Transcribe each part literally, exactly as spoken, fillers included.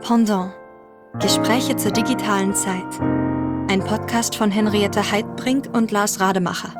Pendant. Gespräche zur digitalen Zeit. Ein Podcast von Henriette Heidbrink und Lars Rademacher.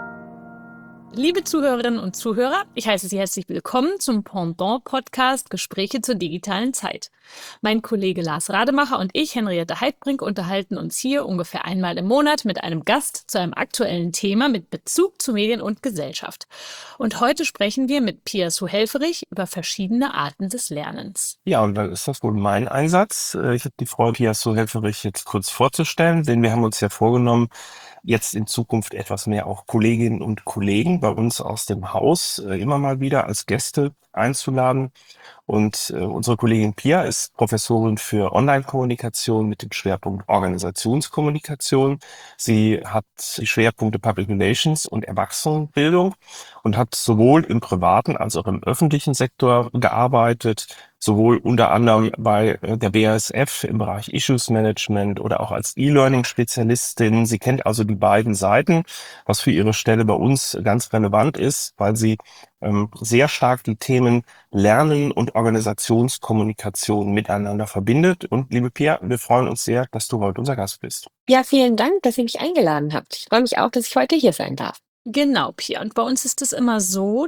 Liebe Zuhörerinnen und Zuhörer, ich heiße Sie herzlich willkommen zum Pendant-Podcast Gespräche zur digitalen Zeit. Mein Kollege Lars Rademacher und ich, Henriette Heidbrink, unterhalten uns hier ungefähr einmal im Monat mit einem Gast zu einem aktuellen Thema mit Bezug zu Medien und Gesellschaft. Und heute sprechen wir mit Pia Suhelferich über verschiedene Arten des Lernens. Ja, und dann ist das wohl mein Einsatz. Ich habe die Freude, Pia Suhelferich jetzt kurz vorzustellen, denn wir haben uns ja vorgenommen, jetzt in Zukunft etwas mehr auch Kolleginnen und Kollegen bei uns aus dem Haus äh, immer mal wieder als Gäste einzuladen. Und äh, unsere Kollegin Pia ist Professorin für Online-Kommunikation mit dem Schwerpunkt Organisationskommunikation. Sie hat die Schwerpunkte Public Relations und Erwachsenenbildung und hat sowohl im privaten als auch im öffentlichen Sektor gearbeitet, sowohl unter anderem bei äh, der B A S F im Bereich Issues Management oder auch als E-Learning-Spezialistin. Sie kennt also die beiden Seiten, was für ihre Stelle bei uns ganz relevant ist, weil sie ähm, sehr stark die Themen Lernen und Organisationskommunikation miteinander verbindet. Und liebe Pia, wir freuen uns sehr, dass du heute unser Gast bist. Ja, vielen Dank, dass ihr mich eingeladen habt. Ich freue mich auch, dass ich heute hier sein darf. Genau, Pia. Und bei uns ist es immer so,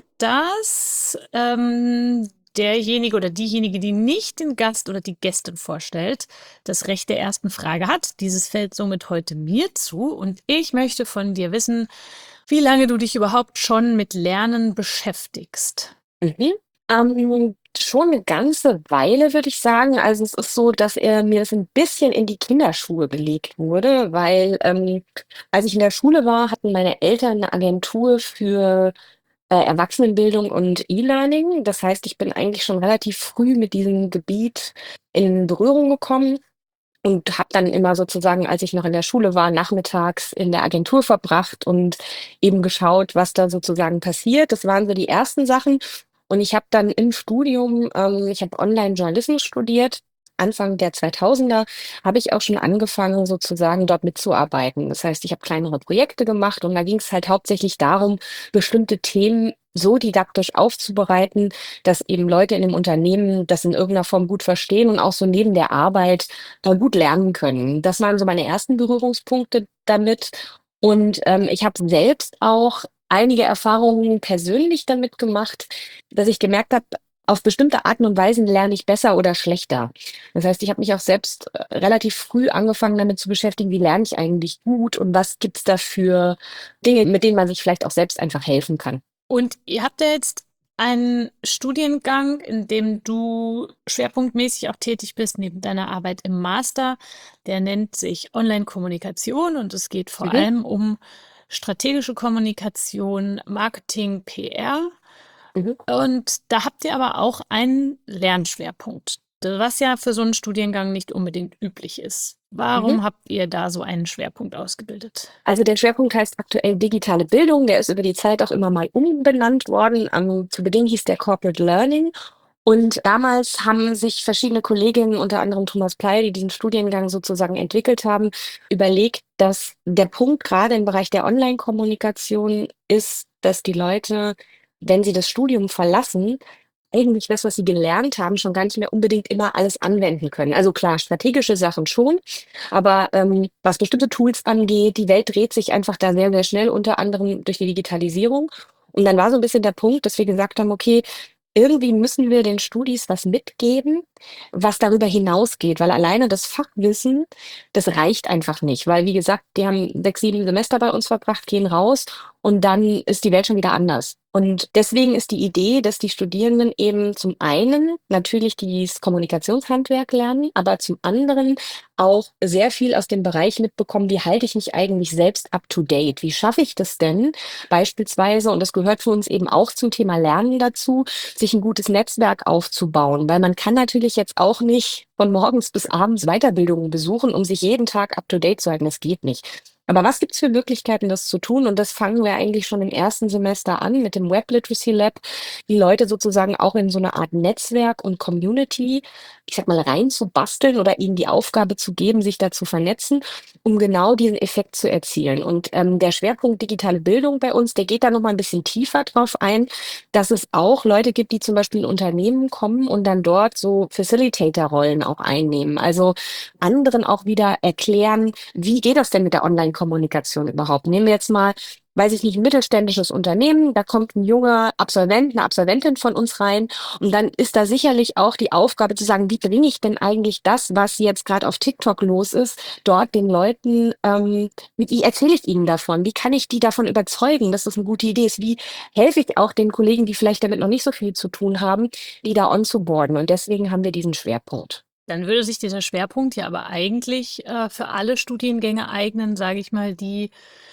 dass ähm, derjenige oder diejenige, die nicht den Gast oder die Gästin vorstellt, das Recht der ersten Frage hat. Dieses fällt somit heute mir zu. Und ich möchte von dir wissen, wie lange du dich überhaupt schon mit Lernen beschäftigst. Mhm. Ähm, schon eine ganze Weile, würde ich sagen. Also es ist so, dass er mir das ein bisschen in die Kinderschuhe gelegt wurde, weil ähm, als ich in der Schule war, hatten meine Eltern eine Agentur für äh, Erwachsenenbildung und E-Learning. Das heißt, ich bin eigentlich schon relativ früh mit diesem Gebiet in Berührung gekommen und habe dann immer sozusagen, als ich noch in der Schule war, nachmittags in der Agentur verbracht und eben geschaut, was da sozusagen passiert. Das waren so die ersten Sachen. Und ich habe dann im Studium, ähm, ich habe Online-Journalismus studiert. Anfang der zweitausender habe ich auch schon angefangen, sozusagen dort mitzuarbeiten. Das heißt, ich habe kleinere Projekte gemacht und da ging es halt hauptsächlich darum, bestimmte Themen so didaktisch aufzubereiten, dass eben Leute in dem Unternehmen das in irgendeiner Form gut verstehen und auch so neben der Arbeit äh, gut lernen können. Das waren so meine ersten Berührungspunkte damit. Und ähm, ich habe selbst auch einige Erfahrungen persönlich damit gemacht, dass ich gemerkt habe, auf bestimmte Arten und Weisen lerne ich besser oder schlechter. Das heißt, ich habe mich auch selbst äh, relativ früh angefangen damit zu beschäftigen, wie lerne ich eigentlich gut und was gibt's da für Dinge, mit denen man sich vielleicht auch selbst einfach helfen kann. Und ihr habt ja jetzt einen Studiengang, in dem du schwerpunktmäßig auch tätig bist, neben deiner Arbeit im Master. Der nennt sich Online-Kommunikation und es geht vor Mhm. allem um strategische Kommunikation, Marketing, P R. Mhm. Und da habt ihr aber auch einen Lernschwerpunkt, was ja für so einen Studiengang nicht unbedingt üblich ist. Warum Mhm. habt ihr da so einen Schwerpunkt ausgebildet? Also der Schwerpunkt heißt aktuell digitale Bildung. Der ist über die Zeit auch immer mal umbenannt worden. Am, zu Beginn hieß der Corporate Learning. Und damals haben sich verschiedene Kolleginnen, unter anderem Thomas Pley, die diesen Studiengang sozusagen entwickelt haben, überlegt, dass der Punkt gerade im Bereich der Online-Kommunikation ist, dass die Leute, wenn sie das Studium verlassen, eigentlich das, was sie gelernt haben, schon gar nicht mehr unbedingt immer alles anwenden können. Also klar, strategische Sachen schon, aber ähm, was bestimmte Tools angeht, die Welt dreht sich einfach da sehr, sehr schnell, unter anderem durch die Digitalisierung. Und dann war so ein bisschen der Punkt, dass wir gesagt haben, okay, irgendwie müssen wir den Studis was mitgeben, was darüber hinausgeht, weil alleine das Fachwissen, das reicht einfach nicht, weil wie gesagt, die haben sechs, sieben Semester bei uns verbracht, gehen raus und dann ist die Welt schon wieder anders. Und deswegen ist die Idee, dass die Studierenden eben zum einen natürlich dieses Kommunikationshandwerk lernen, aber zum anderen auch sehr viel aus dem Bereich mitbekommen, wie halte ich mich eigentlich selbst up to date? Wie schaffe ich das denn beispielsweise, und das gehört für uns eben auch zum Thema Lernen dazu, sich ein gutes Netzwerk aufzubauen, weil man kann natürlich jetzt auch nicht von morgens bis abends Weiterbildungen besuchen, um sich jeden Tag up to date zu halten. Das geht nicht. Aber was gibt's für Möglichkeiten, das zu tun? Und das fangen wir eigentlich schon im ersten Semester an mit dem Web Literacy Lab, die Leute sozusagen auch in so eine Art Netzwerk und Community, ich sag mal, reinzubasteln oder ihnen die Aufgabe zu geben, sich da zu vernetzen, um genau diesen Effekt zu erzielen. Und ähm, der Schwerpunkt digitale Bildung bei uns, der geht da noch mal ein bisschen tiefer drauf ein, dass es auch Leute gibt, die zum Beispiel in Unternehmen kommen und dann dort so Facilitator-Rollen auch einnehmen. Also anderen auch wieder erklären, wie geht das denn mit der Online-Kommunikation überhaupt? Nehmen wir jetzt mal, weiß ich nicht, ein mittelständisches Unternehmen, da kommt ein junger Absolvent, eine Absolventin von uns rein und dann ist da sicherlich auch die Aufgabe zu sagen, wie bringe ich denn eigentlich das, was jetzt gerade auf TikTok los ist, dort den Leuten, ähm, wie, wie erzähle ich ihnen davon? Wie kann ich die davon überzeugen, dass das eine gute Idee ist? Wie helfe ich auch den Kollegen, die vielleicht damit noch nicht so viel zu tun haben, die da onzuboarden? Und deswegen haben wir diesen Schwerpunkt. Dann würde sich dieser Schwerpunkt ja aber eigentlich äh, für alle Studiengänge eignen, sage ich mal, die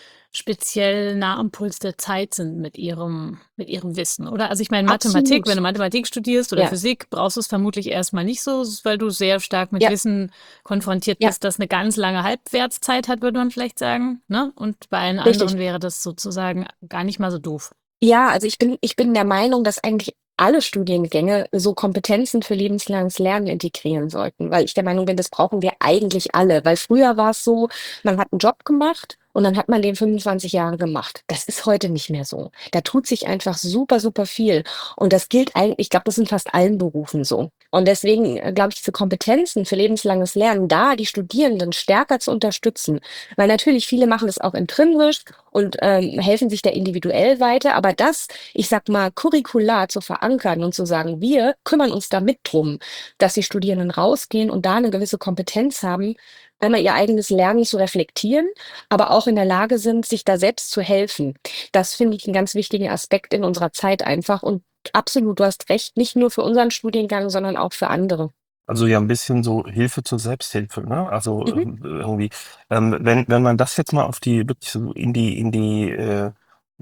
speziell nah am Puls der Zeit sind mit ihrem, mit ihrem Wissen, oder? Also ich meine, Mathematik, Absolut. wenn du Mathematik studierst oder Ja, Physik, brauchst du es vermutlich erstmal nicht so, weil du sehr stark mit ja, Wissen konfrontiert ja, bist, das eine ganz lange Halbwertszeit hat, würde man vielleicht sagen, ne? Und bei allen richtig. anderen wäre das sozusagen gar nicht mal so doof. Ja, also ich bin, ich bin der Meinung, dass eigentlich alle Studiengänge so Kompetenzen für lebenslanges Lernen integrieren sollten, weil ich der Meinung bin, das brauchen wir eigentlich alle. Weil früher war es so, man hat einen Job gemacht und dann hat man den fünfundzwanzig Jahre gemacht. Das ist heute nicht mehr so. Da tut sich einfach super, super viel. Und das gilt eigentlich, ich glaube, das in fast allen Berufen so. Und deswegen äh, glaube ich, diese Kompetenzen für lebenslanges Lernen, da die Studierenden stärker zu unterstützen, weil natürlich viele machen das auch intrinsisch und ähm, helfen sich da individuell weiter, aber das, ich sag mal, curricular zu verankern und zu sagen, wir kümmern uns da mit drum, dass die Studierenden rausgehen und da eine gewisse Kompetenz haben, einmal ihr eigenes Lernen zu reflektieren, aber auch in der Lage sind, sich da selbst zu helfen. Das finde ich einen ganz wichtigen Aspekt in unserer Zeit einfach und absolut, du hast recht, nicht nur für unseren Studiengang, sondern auch für andere. Also ja ein bisschen so Hilfe zur Selbsthilfe, ne? Also Mhm. ähm, irgendwie, ähm, wenn wenn man das jetzt mal auf die wirklich so in die in die äh,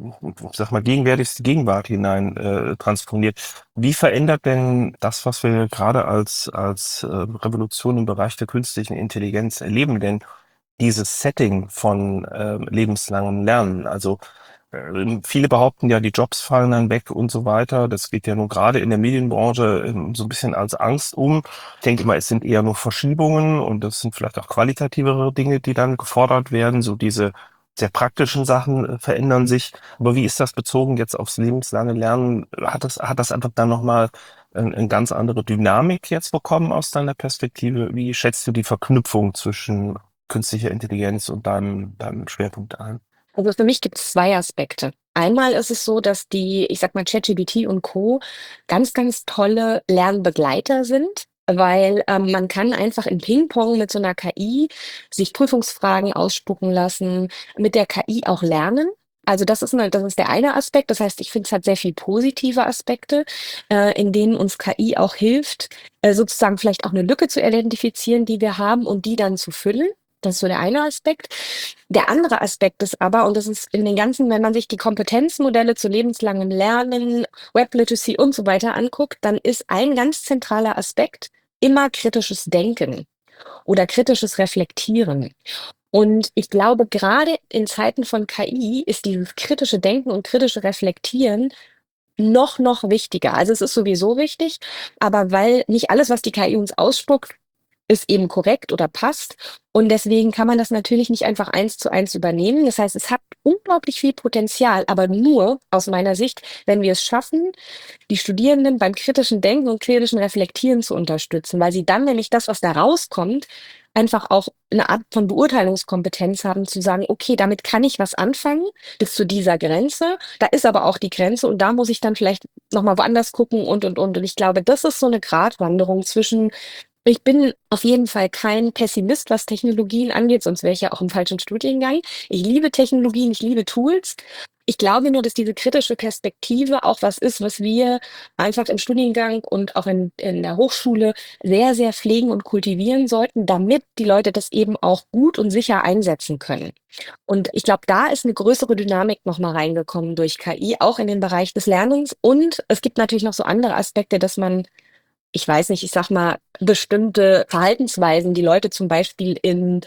sag mal gegenwärtigste Gegenwart hinein äh, transponiert, wie verändert denn das, was wir gerade als als äh, Revolution im Bereich der künstlichen Intelligenz erleben, denn dieses Setting von äh, lebenslangem Lernen? Also ähm, viele behaupten ja, die Jobs fallen dann weg und so weiter. Das geht ja nun gerade in der Medienbranche ähm, so ein bisschen als Angst um. Ich denke immer, es sind eher nur Verschiebungen und das sind vielleicht auch qualitativere Dinge, die dann gefordert werden. So diese sehr praktischen Sachen äh, verändern sich. Aber wie ist das bezogen jetzt aufs lebenslange Lernen? Hat das, hat das einfach dann nochmal eine, eine ganz andere Dynamik jetzt bekommen aus deiner Perspektive? Wie schätzt du die Verknüpfung zwischen künstlicher Intelligenz und deinem, deinem Schwerpunkt ein? Also für mich gibt es zwei Aspekte. Einmal ist es so, dass die, ich sag mal, ChatGPT und Co. ganz, ganz tolle Lernbegleiter sind, weil ähm, man kann einfach in Ping-Pong mit so einer K I sich Prüfungsfragen ausspucken lassen, mit der K I auch lernen. Also das ist, eine, das ist der eine Aspekt. Das heißt, ich finde, es hat sehr viel positive Aspekte, äh, in denen uns K I auch hilft, äh, sozusagen vielleicht auch eine Lücke zu identifizieren, die wir haben und die dann zu füllen. Das ist so der eine Aspekt. Der andere Aspekt ist aber, und das ist in den ganzen, wenn man sich die Kompetenzmodelle zu lebenslangem Lernen, Web Literacy und so weiter anguckt, dann ist ein ganz zentraler Aspekt immer kritisches Denken oder kritisches Reflektieren. Und ich glaube, gerade in Zeiten von K I ist dieses kritische Denken und kritische Reflektieren noch, noch wichtiger. Also es ist sowieso wichtig, aber weil nicht alles, was die K I uns ausspuckt, ist eben korrekt oder passt. Und deswegen kann man das natürlich nicht einfach eins zu eins übernehmen. Das heißt, es hat unglaublich viel Potenzial, aber nur aus meiner Sicht, wenn wir es schaffen, die Studierenden beim kritischen Denken und kritischen Reflektieren zu unterstützen, weil sie dann nämlich das, was da rauskommt, einfach auch eine Art von Beurteilungskompetenz haben, zu sagen, okay, damit kann ich was anfangen, bis zu dieser Grenze. Da ist aber auch die Grenze und da muss ich dann vielleicht nochmal woanders gucken und, und, und. Und ich glaube, das ist so eine Gratwanderung zwischen, ich bin auf jeden Fall kein Pessimist, was Technologien angeht, sonst wäre ich ja auch im falschen Studiengang. Ich liebe Technologien, ich liebe Tools. Ich glaube nur, dass diese kritische Perspektive auch was ist, was wir einfach im Studiengang und auch in, in der Hochschule sehr, sehr pflegen und kultivieren sollten, damit die Leute das eben auch gut und sicher einsetzen können. Und ich glaube, da ist eine größere Dynamik nochmal reingekommen durch K I, auch in den Bereich des Lernens. Und es gibt natürlich noch so andere Aspekte, dass man, ich weiß nicht, ich sag mal, bestimmte Verhaltensweisen, die Leute zum Beispiel in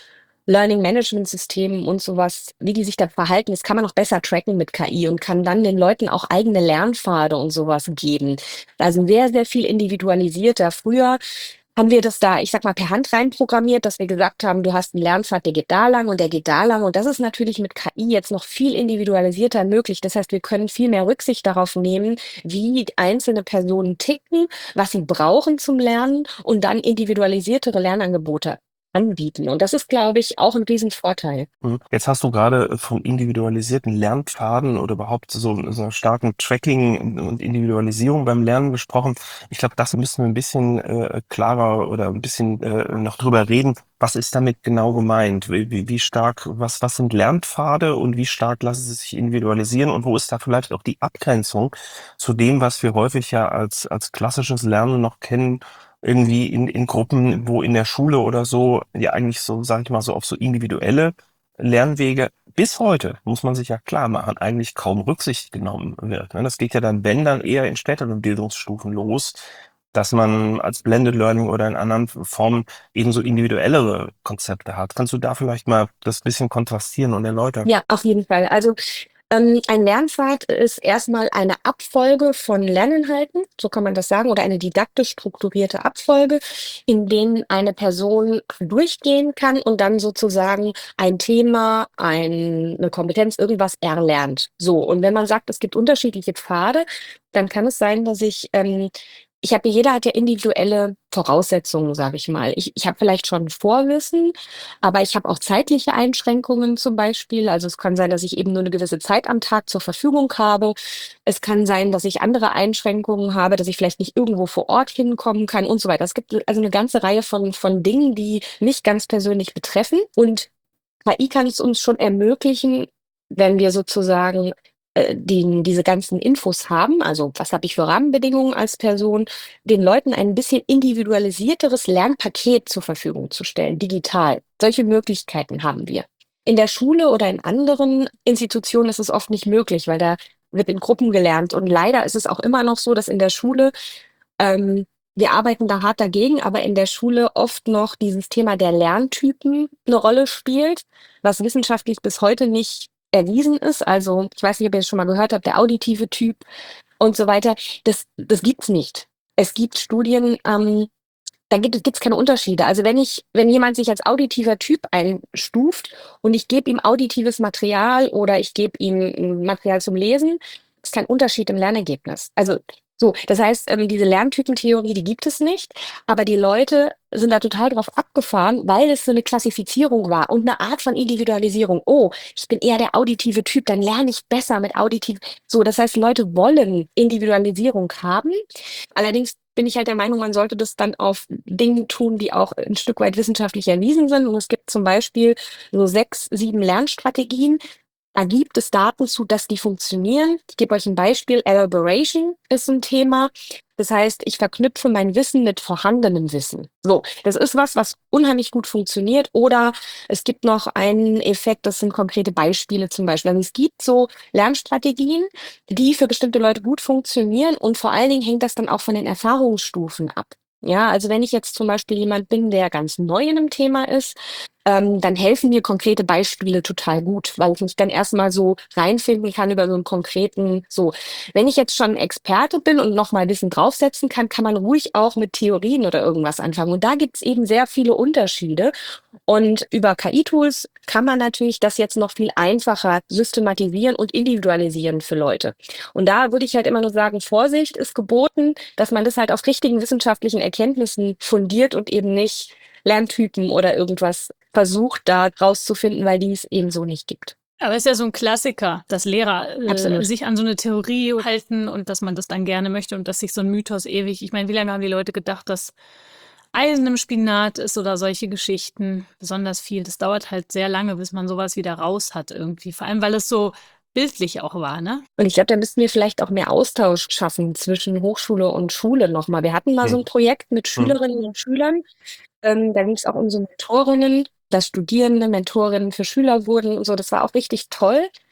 Learning-Management-Systemen und sowas, wie die sich da verhalten, das kann man noch besser tracken mit K I und kann dann den Leuten auch eigene Lernpfade und sowas geben. Also sehr, sehr viel individualisierter. Früher haben wir das da, ich sag mal, per Hand reinprogrammiert, dass wir gesagt haben, du hast einen Lernpfad, der geht da lang und der geht da lang. Und das ist natürlich mit K I jetzt noch viel individualisierter möglich. Das heißt, wir können viel mehr Rücksicht darauf nehmen, wie einzelne Personen ticken, was sie brauchen zum Lernen und dann individualisiertere Lernangebote anbieten. Und das ist, glaube ich, auch ein Riesenvorteil. Mhm. Jetzt hast du gerade von individualisierten Lernpfaden oder überhaupt so, so einer starken Tracking und Individualisierung beim Lernen gesprochen. Ich glaube, das müssen wir ein bisschen äh, klarer oder ein bisschen äh, noch drüber reden. Was ist damit genau gemeint? Wie, wie wie stark, was, was sind Lernpfade und wie stark lassen sie sich individualisieren und wo ist da vielleicht auch die Abgrenzung zu dem, was wir häufig ja als, als klassisches Lernen noch kennen, irgendwie in, in Gruppen, wo in der Schule oder so, ja eigentlich so, sag ich mal, so auf so individuelle Lernwege bis heute, muss man sich ja klar machen, eigentlich kaum Rücksicht genommen wird. Ne? Das geht ja dann, wenn dann eher in späteren Bildungsstufen los, dass man als Blended Learning oder in anderen Formen eben so individuellere Konzepte hat. Kannst du da vielleicht mal das bisschen kontrastieren und erläutern? Ja, auf jeden Fall. Also ähm, ein Lernpfad ist erstmal eine Abfolge von Lerninhalten, so kann man das sagen, oder eine didaktisch strukturierte Abfolge, in denen eine Person durchgehen kann und dann sozusagen ein Thema, ein, eine Kompetenz, irgendwas erlernt. So, und wenn man sagt, es gibt unterschiedliche Pfade, dann kann es sein, dass ich ähm, ich habe jeder hat ja individuelle Voraussetzungen, sage ich mal. Ich ich habe vielleicht schon Vorwissen, aber ich habe auch zeitliche Einschränkungen zum Beispiel. Also, es kann sein, dass ich eben nur eine gewisse Zeit am Tag zur Verfügung habe. Es kann sein, dass ich andere Einschränkungen habe, dass ich vielleicht nicht irgendwo vor Ort hinkommen kann und so weiter. Es gibt also eine ganze Reihe von von Dingen, die mich ganz persönlich betreffen. Und K I kann es uns schon ermöglichen, wenn wir sozusagen äh, die, diese ganzen Infos haben, also was habe ich für Rahmenbedingungen als Person, den Leuten ein bisschen individualisierteres Lernpaket zur Verfügung zu stellen, digital. Solche Möglichkeiten haben wir. In der Schule oder in anderen Institutionen ist es oft nicht möglich, weil da wird in Gruppen gelernt. Und leider ist es auch immer noch so, dass in der Schule ähm, wir arbeiten da hart dagegen, aber in der Schule oft noch dieses Thema der Lerntypen eine Rolle spielt, was wissenschaftlich bis heute nicht erwiesen ist. Also ich weiß nicht, ob ihr das schon mal gehört habt, der auditive Typ und so weiter. Das, das gibt's nicht. Es gibt Studien, ähm, da gibt es keine Unterschiede. Also wenn ich, wenn jemand sich als auditiver Typ einstuft und ich gebe ihm auditives Material oder ich gebe ihm ein Material zum Lesen, ist kein Unterschied im Lernergebnis. Also so, das heißt, ähm, diese Lerntypentheorie, die gibt es nicht, aber die Leute sind da total drauf abgefahren, weil es so eine Klassifizierung war und eine Art von Individualisierung. Oh, ich bin eher der auditive Typ, dann lerne ich besser mit auditiv. So, das heißt, Leute wollen Individualisierung haben. Allerdings bin ich halt der Meinung, man sollte das dann auf Dingen tun, die auch ein Stück weit wissenschaftlich erwiesen sind. Und es gibt zum Beispiel so sechs, sieben Lernstrategien. Da gibt es Daten zu, dass die funktionieren. Ich gebe euch ein Beispiel. Elaboration ist ein Thema. Das heißt, ich verknüpfe mein Wissen mit vorhandenem Wissen. So, das ist was, was unheimlich gut funktioniert. Oder es gibt noch einen Effekt, das sind konkrete Beispiele zum Beispiel. Also es gibt so Lernstrategien, die für bestimmte Leute gut funktionieren und vor allen Dingen hängt das dann auch von den Erfahrungsstufen ab. Ja, also wenn ich jetzt zum Beispiel jemand bin, der ganz neu in einem Thema ist, ähm, dann helfen mir konkrete Beispiele total gut, weil ich mich dann erstmal so reinfinden kann über so einen konkreten, so. Wenn ich jetzt schon Experte bin und nochmal Wissen draufsetzen kann, kann man ruhig auch mit Theorien oder irgendwas anfangen. Und da gibt's eben sehr viele Unterschiede. Und über K I-Tools kann man natürlich das jetzt noch viel einfacher systematisieren und individualisieren für Leute. Und da würde ich halt immer nur sagen, Vorsicht ist geboten, dass man das halt auf richtigen wissenschaftlichen Erkenntnissen fundiert und eben nicht Lerntypen oder irgendwas versucht, da rauszufinden, weil die es eben so nicht gibt. Aber es ist ja so ein Klassiker, dass Lehrer äh, Absolut. sich an so eine Theorie halten und dass man das dann gerne möchte und dass sich so ein Mythos ewig, ich meine, wie lange haben die Leute gedacht, dass Eisen im Spinat ist oder solche Geschichten, besonders viel. Das dauert halt sehr lange, bis man sowas wieder raus hat irgendwie. Vor allem, weil es so bildlich auch war, ne? Und ich glaube, da müssten wir vielleicht auch mehr Austausch schaffen zwischen Hochschule und Schule nochmal. Wir hatten mal so ein Projekt mit Schülerinnen und Schülern. Ähm, da ging es auch um so Mentorinnen, dass Studierende Mentorinnen für Schüler wurden und so. Das war auch richtig toll.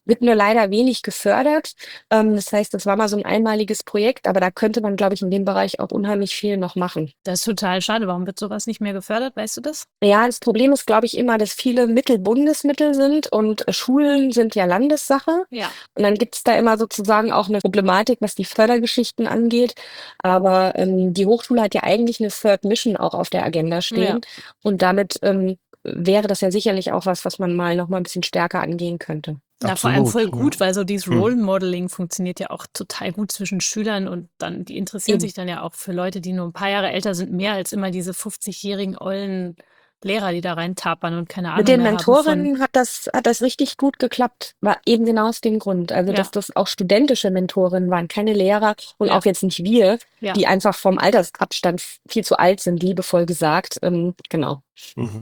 wird nur leider wenig gefördert. Ähm, das heißt, das war mal so ein einmaliges Projekt, aber da könnte man, glaube ich, in dem Bereich auch unheimlich viel noch machen. Das ist total schade. Warum wird sowas nicht mehr gefördert? Weißt du das? Ja, das Problem ist, glaube ich, immer, dass viele Mittel Bundesmittel sind und äh, Schulen sind ja Landessache. Ja. Und dann gibt es da immer sozusagen auch eine Problematik, was die Fördergeschichten angeht. Aber ähm, die Hochschule hat ja eigentlich eine Third Mission auch auf der Agenda stehen. Ja. Und damit ähm, wäre das ja sicherlich auch was, was man mal noch mal ein bisschen stärker angehen könnte. Na, vor allem voll Absolut, ja. gut, weil so dieses Hm. Role Modeling funktioniert ja auch total gut zwischen Schülern und dann, die interessieren Eben. sich dann ja auch für Leute, die nur ein paar Jahre älter sind, mehr als immer diese fünfzigjährigen ollen Lehrer, die da reintapern und keine Ahnung Mit den mehr haben von. Mentorinnen hat das, hat das richtig gut geklappt. War eben genau aus dem Grund. Also, dass Ja, das auch studentische Mentorinnen waren, keine Lehrer und ja, auch jetzt nicht wir, ja. die einfach vom Altersabstand viel zu alt sind, liebevoll gesagt. Ähm, genau. Mhm.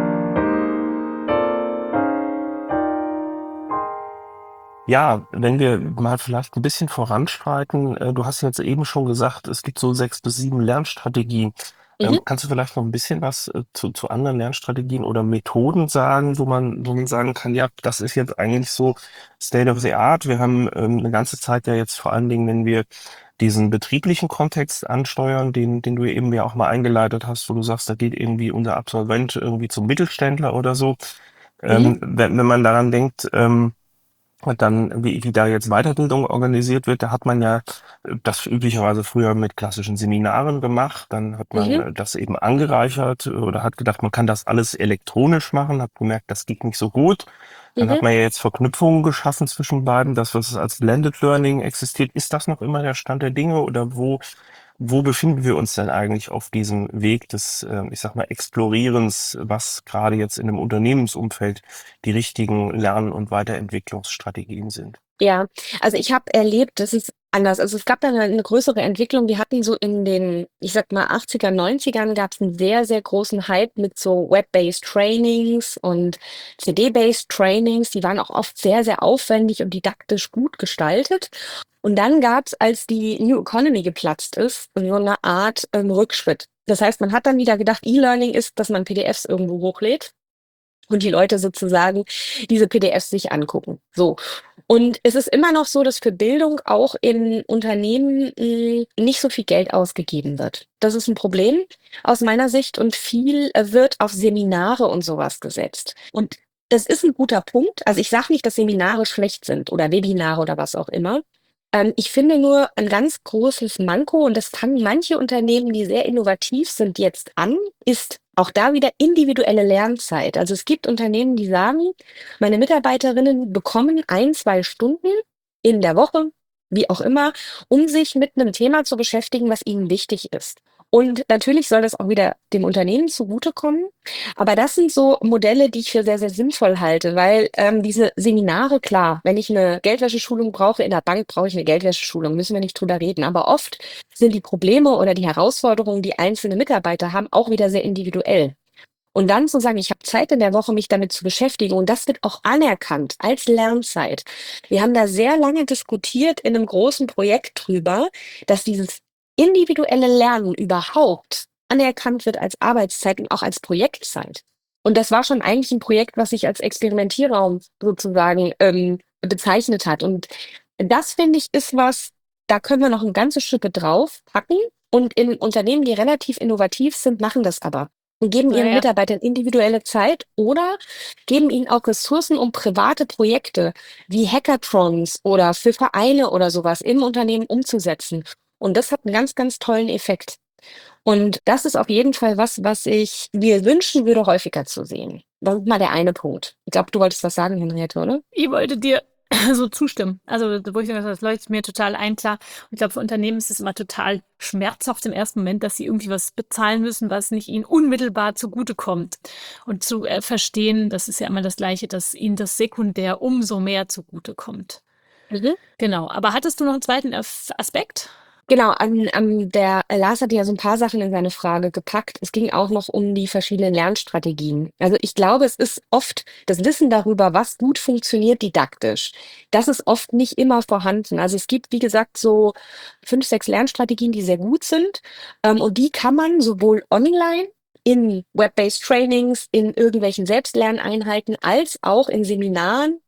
Ja, wenn wir mal vielleicht ein bisschen voranschreiten, äh, du hast jetzt eben schon gesagt, es gibt so sechs bis sieben Lernstrategien. Ähm, Mhm. kannst du vielleicht noch ein bisschen was äh, zu, zu anderen Lernstrategien oder Methoden sagen, wo man, wo man sagen kann, ja, das ist jetzt eigentlich so State of the Art. Wir haben ähm, eine ganze Zeit ja jetzt vor allen Dingen, wenn wir diesen betrieblichen Kontext ansteuern, den, den du eben ja auch mal eingeleitet hast, wo du sagst, da geht irgendwie unser Absolvent irgendwie zum Mittelständler oder so. Mhm. Ähm, wenn, wenn man daran denkt, ähm, und dann, wie, wie da jetzt Weiterbildung organisiert wird, da hat man ja äh, das üblicherweise früher mit klassischen Seminaren gemacht. Dann hat man Mhm. äh, das eben angereichert äh, oder hat gedacht, man kann das alles elektronisch machen, hat gemerkt, das geht nicht so gut. Dann hat Mhm. man ja jetzt Verknüpfungen geschaffen zwischen beiden, das, was als Blended Learning existiert. Ist das noch immer der Stand der Dinge oder wo, wo befinden wir uns denn eigentlich auf diesem Weg des, äh, ich sag mal, Explorierens, was gerade jetzt in einem Unternehmensumfeld die richtigen Lern- und Weiterentwicklungsstrategien sind? Ja, also ich habe erlebt, das ist anders. Also es gab da eine, eine größere Entwicklung. Wir hatten so in den, ich sag mal, achtziger, neunzigern gab es einen sehr, sehr großen Hype mit so Web-based Trainings und C D-based Trainings. Die waren auch oft sehr, sehr aufwendig und didaktisch gut gestaltet. Und dann gab es, als die New Economy geplatzt ist, so eine Art ähm, Rückschritt. Das heißt, man hat dann wieder gedacht, E-Learning ist, dass man P D Fs irgendwo hochlädt und die Leute sozusagen diese P D Fs sich angucken. So. Und es ist immer noch so, dass für Bildung auch in Unternehmen mh, nicht so viel Geld ausgegeben wird. Das ist ein Problem aus meiner Sicht und viel äh, wird auf Seminare und sowas gesetzt. Und das ist ein guter Punkt. Also ich sage nicht, dass Seminare schlecht sind oder Webinare oder was auch immer. Ähm, ich finde nur ein ganz großes Manko, und das fangen manche Unternehmen, die sehr innovativ sind, jetzt an, ist auch da wieder individuelle Lernzeit. Also es gibt Unternehmen, die sagen, meine Mitarbeiterinnen bekommen ein, zwei Stunden in der Woche, wie auch immer, um sich mit einem Thema zu beschäftigen, was ihnen wichtig ist. Und natürlich soll das auch wieder dem Unternehmen zugutekommen. Aber das sind so Modelle, die ich für sehr, sehr sinnvoll halte, weil ähm, diese Seminare, klar, wenn ich eine Geldwäscheschulung brauche, in der Bank brauche ich eine Geldwäscheschulung, müssen wir nicht drüber reden. Aber oft sind die Probleme oder die Herausforderungen, die einzelne Mitarbeiter haben, auch wieder sehr individuell. Und dann zu sagen, ich habe Zeit in der Woche, mich damit zu beschäftigen, und das wird auch anerkannt als Lernzeit. Wir haben da sehr lange diskutiert in einem großen Projekt drüber, dass dieses individuelle Lernen überhaupt anerkannt wird als Arbeitszeit und auch als Projektzeit. Und das war schon eigentlich ein Projekt, was sich als Experimentierraum sozusagen ähm, bezeichnet hat. Und das, finde ich, ist was, da können wir noch ein ganzes Stück drauf packen. Und in Unternehmen, die relativ innovativ sind, machen das aber und geben ihren Naja. Mitarbeitern individuelle Zeit oder geben ihnen auch Ressourcen, um private Projekte wie Hackathons oder für Vereine oder sowas im Unternehmen umzusetzen. Und das hat einen ganz, ganz tollen Effekt. Und das ist auf jeden Fall was, was ich mir wünschen würde, häufiger zu sehen. Das ist mal der eine Punkt. Ich glaube, du wolltest was sagen, Henriette, oder? Ich wollte dir so zustimmen. Also, wo ich gesagt habe, das leuchtet mir total ein, klar. Und ich glaube, für Unternehmen ist es immer total schmerzhaft im ersten Moment, dass sie irgendwie was bezahlen müssen, was nicht ihnen unmittelbar zugutekommt. Und zu äh, verstehen, das ist ja immer das Gleiche, dass ihnen das sekundär umso mehr zugutekommt. Mhm. Genau. Aber hattest du noch einen zweiten As- Aspekt? Genau, an, an der Lars hatte ja so ein paar Sachen in seine Frage gepackt. Es ging auch noch um die verschiedenen Lernstrategien. Also ich glaube, es ist oft das Wissen darüber, was gut funktioniert didaktisch. Das ist oft nicht immer vorhanden. Also es gibt, wie gesagt, so fünf, sechs Lernstrategien, die sehr gut sind. Ähm, und die kann man sowohl online in Web-based Trainings, in irgendwelchen Selbstlerneinheiten, als auch in Seminaren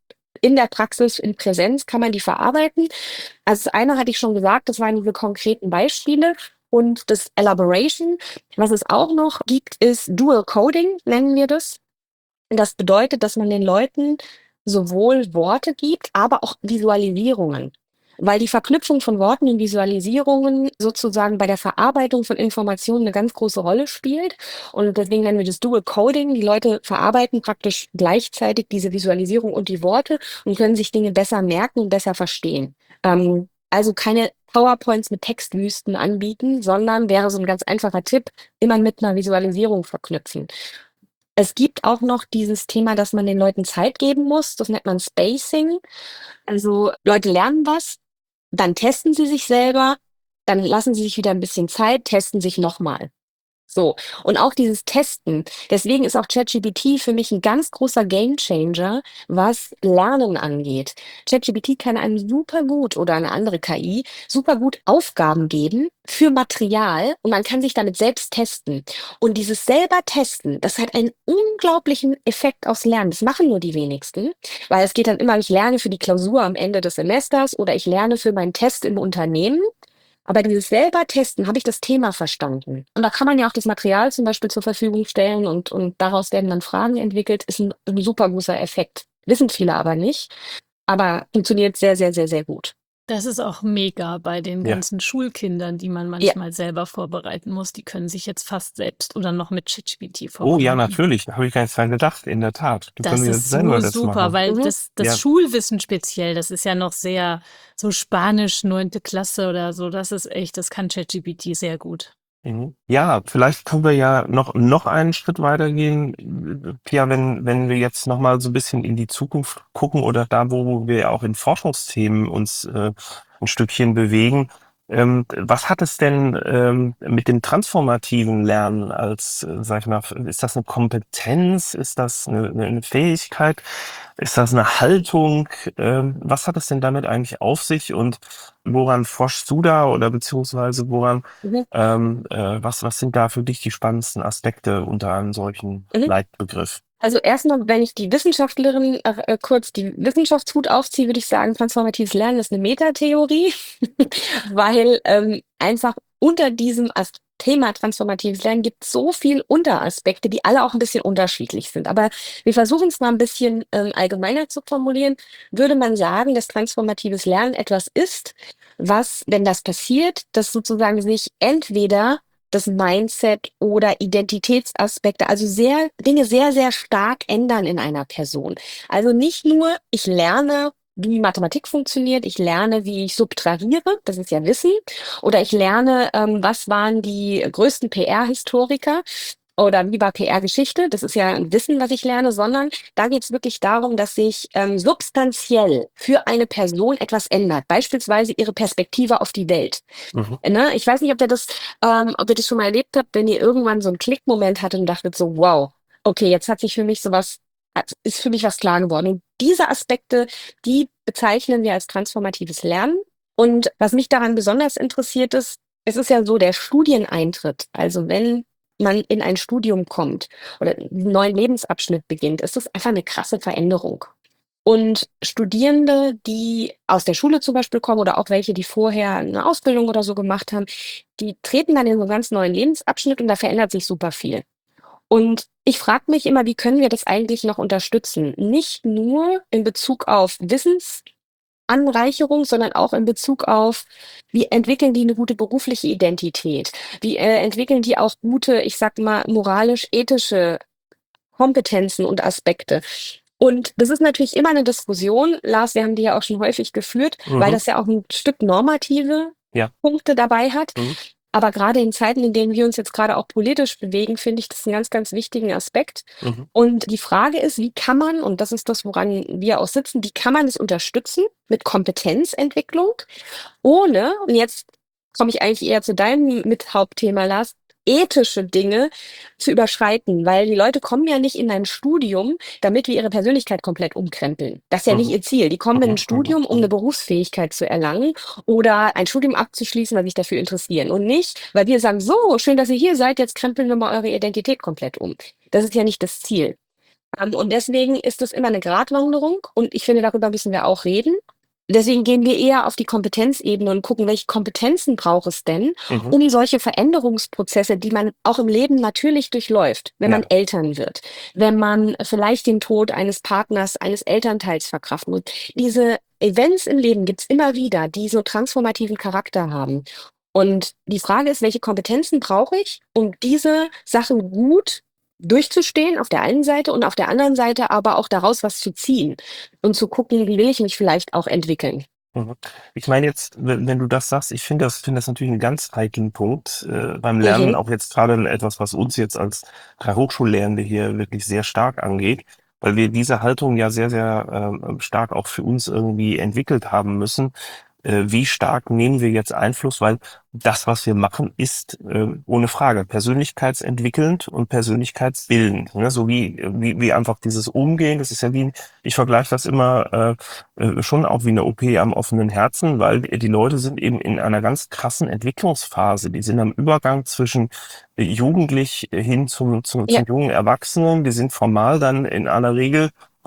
in der Praxis, in Präsenz kann man die verarbeiten. Also das eine hatte ich schon gesagt, das waren diese konkreten Beispiele. Und das Elaboration, was es auch noch gibt, ist Dual Coding, nennen wir das. Das bedeutet, dass man den Leuten sowohl Worte gibt, aber auch Visualisierungen. Weil die Verknüpfung von Worten und Visualisierungen sozusagen bei der Verarbeitung von Informationen eine ganz große Rolle spielt. Und deswegen nennen wir das Dual Coding. Die Leute verarbeiten praktisch gleichzeitig diese Visualisierung und die Worte und können sich Dinge besser merken und besser verstehen. Ähm, also keine PowerPoints mit Textwüsten anbieten, sondern wäre so ein ganz einfacher Tipp, immer mit einer Visualisierung verknüpfen. Es gibt auch noch dieses Thema, dass man den Leuten Zeit geben muss. Das nennt man Spacing. Also Leute lernen was, dann testen sie sich selber, dann lassen sie sich wieder ein bisschen Zeit, testen sich nochmal. So. Und auch dieses Testen. Deswegen ist auch ChatGPT für mich ein ganz großer Gamechanger, was Lernen angeht. ChatGPT kann einem super gut oder eine andere K I super gut Aufgaben geben für Material und man kann sich damit selbst testen. Und dieses selber Testen, das hat einen unglaublichen Effekt aufs Lernen. Das machen nur die wenigsten, weil es geht dann immer, ich lerne für die Klausur am Ende des Semesters oder ich lerne für meinen Test im Unternehmen. Aber dieses selber Testen, habe ich das Thema verstanden. Und da kann man ja auch das Material zum Beispiel zur Verfügung stellen und, und daraus werden dann Fragen entwickelt, ist ein, ein super großer Effekt. Wissen viele aber nicht, aber funktioniert sehr, sehr, sehr, sehr gut. Das ist auch mega bei den Ja. ganzen Schulkindern, die man Ja. manchmal selber vorbereiten muss. Die können sich jetzt fast selbst oder noch mit ChatGPT Oh ja, vorbereiten. natürlich. Da habe ich gar nicht dran gedacht, in der Tat. Die Das können jetzt ist selber so das super, machen. weil Mhm. das, das Ja. Schulwissen speziell, das ist ja noch sehr so Spanisch, neunte Klasse oder so. Das ist echt, das kann ChatGPT sehr gut. Mhm. Ja, vielleicht können wir ja noch, noch einen Schritt weitergehen. Pia, wenn, wenn wir jetzt nochmal so ein bisschen in die Zukunft gucken oder da, wo wir auch in Forschungsthemen uns äh, ein Stückchen bewegen. Ähm, was hat es denn ähm, mit dem transformativen Lernen als, äh, sag ich mal, ist das eine Kompetenz? Ist das eine, eine Fähigkeit? Ist das eine Haltung? Ähm, was hat es denn damit eigentlich auf sich und woran forschst du da oder beziehungsweise woran Mhm. ähm, äh, was, was sind da für dich die spannendsten Aspekte unter einem solchen Mhm. Leitbegriff? Also erstmal, wenn ich die Wissenschaftlerin äh, äh, kurz die Wissenschaftshut aufziehe, würde ich sagen, transformatives Lernen ist eine Metatheorie, weil ähm, einfach unter diesem As Thema transformatives Lernen gibt es so viel Unteraspekte, die alle auch ein bisschen unterschiedlich sind. Aber wir versuchen es mal ein bisschen ähm, allgemeiner zu formulieren. Würde man sagen, dass transformatives Lernen etwas ist, was, wenn das passiert, das sozusagen sich entweder das Mindset oder Identitätsaspekte, also sehr, Dinge sehr, sehr stark ändern in einer Person. Also nicht nur, ich lerne, wie Mathematik funktioniert, ich lerne, wie ich subtrahiere, das ist ja Wissen, oder ich lerne, ähm, was waren die größten P R-Historiker oder wie war P R-Geschichte, das ist ja ein Wissen, was ich lerne, sondern da geht es wirklich darum, dass sich ähm, substanziell für eine Person etwas ändert, beispielsweise ihre Perspektive auf die Welt. Mhm. Ne? Ich weiß nicht, ob ihr das, ähm, ob ihr das schon mal erlebt habt, wenn ihr irgendwann so einen Klickmoment hattet und dachtet so, wow, okay, jetzt hat sich für mich sowas, ist für mich was klar geworden. Und diese Aspekte, die bezeichnen wir als transformatives Lernen. Und was mich daran besonders interessiert ist, es ist ja so, der Studieneintritt, also wenn man in ein Studium kommt oder einen neuen Lebensabschnitt beginnt, ist das einfach eine krasse Veränderung. Und Studierende, die aus der Schule zum Beispiel kommen oder auch welche, die vorher eine Ausbildung oder so gemacht haben, die treten dann in so einen ganz neuen Lebensabschnitt und da verändert sich super viel. Und ich frage mich immer, wie können wir das eigentlich noch unterstützen? Nicht nur in Bezug auf Wissensanreicherung, sondern auch in Bezug auf, wie entwickeln die eine gute berufliche Identität? Wie äh, entwickeln die auch gute, ich sag mal, moralisch-ethische Kompetenzen und Aspekte? Und das ist natürlich immer eine Diskussion, Lars, wir haben die ja auch schon häufig geführt, weil Mhm. das ja auch ein Stück normative Ja. Punkte dabei hat. Mhm. Aber gerade in Zeiten, in denen wir uns jetzt gerade auch politisch bewegen, finde ich das einen ganz, ganz wichtigen Aspekt. Mhm. Und die Frage ist, wie kann man, und das ist das, woran wir auch sitzen, wie kann man es unterstützen mit Kompetenzentwicklung, ohne, und jetzt komme ich eigentlich eher zu deinem Mithauptthema, Lars, ethische Dinge zu überschreiten, weil die Leute kommen ja nicht in ein Studium, damit wir ihre Persönlichkeit komplett umkrempeln. Das ist ja nicht Mhm. ihr Ziel. Die kommen in Mhm. ein Studium, um Mhm. eine Berufsfähigkeit zu erlangen oder ein Studium abzuschließen, weil sich dafür interessieren. Und nicht, weil wir sagen, so, schön, dass ihr hier seid, jetzt krempeln wir mal eure Identität komplett um. Das ist ja nicht das Ziel. Ähm, und deswegen ist es immer eine Gratwanderung und ich finde, darüber müssen wir auch reden. Deswegen gehen wir eher auf die Kompetenzebene und gucken, welche Kompetenzen braucht es denn, Mhm. um solche Veränderungsprozesse, die man auch im Leben natürlich durchläuft, wenn man Ja. Eltern wird, wenn man vielleicht den Tod eines Partners, eines Elternteils verkraften muss. Diese Events im Leben gibt's immer wieder, die so transformativen Charakter haben. Und die Frage ist, welche Kompetenzen brauche ich, um diese Sachen gut durchzustehen auf der einen Seite und auf der anderen Seite aber auch daraus was zu ziehen und zu gucken, wie will ich mich vielleicht auch entwickeln. Mhm. Ich meine jetzt, wenn, wenn du das sagst, ich finde das, finde das natürlich einen ganz heiklen Punkt äh, beim Lernen, Mhm. auch jetzt gerade etwas, was uns jetzt als drei Hochschullehrende hier wirklich sehr stark angeht, weil wir diese Haltung ja sehr, sehr ähm, stark auch für uns irgendwie entwickelt haben müssen. Äh, wie stark nehmen wir jetzt Einfluss, weil das, was wir machen, ist äh, ohne Frage persönlichkeitsentwickelnd und persönlichkeitsbildend. Ne? So wie, wie, wie einfach dieses Umgehen, das ist ja wie, ich vergleiche das immer äh, äh, schon auch wie eine O P am offenen Herzen, weil die Leute sind eben in einer ganz krassen Entwicklungsphase. Die sind am Übergang zwischen äh, jugendlich hin zum, zum, Ja, zum jungen Erwachsenen. Die sind formal dann in aller Regel,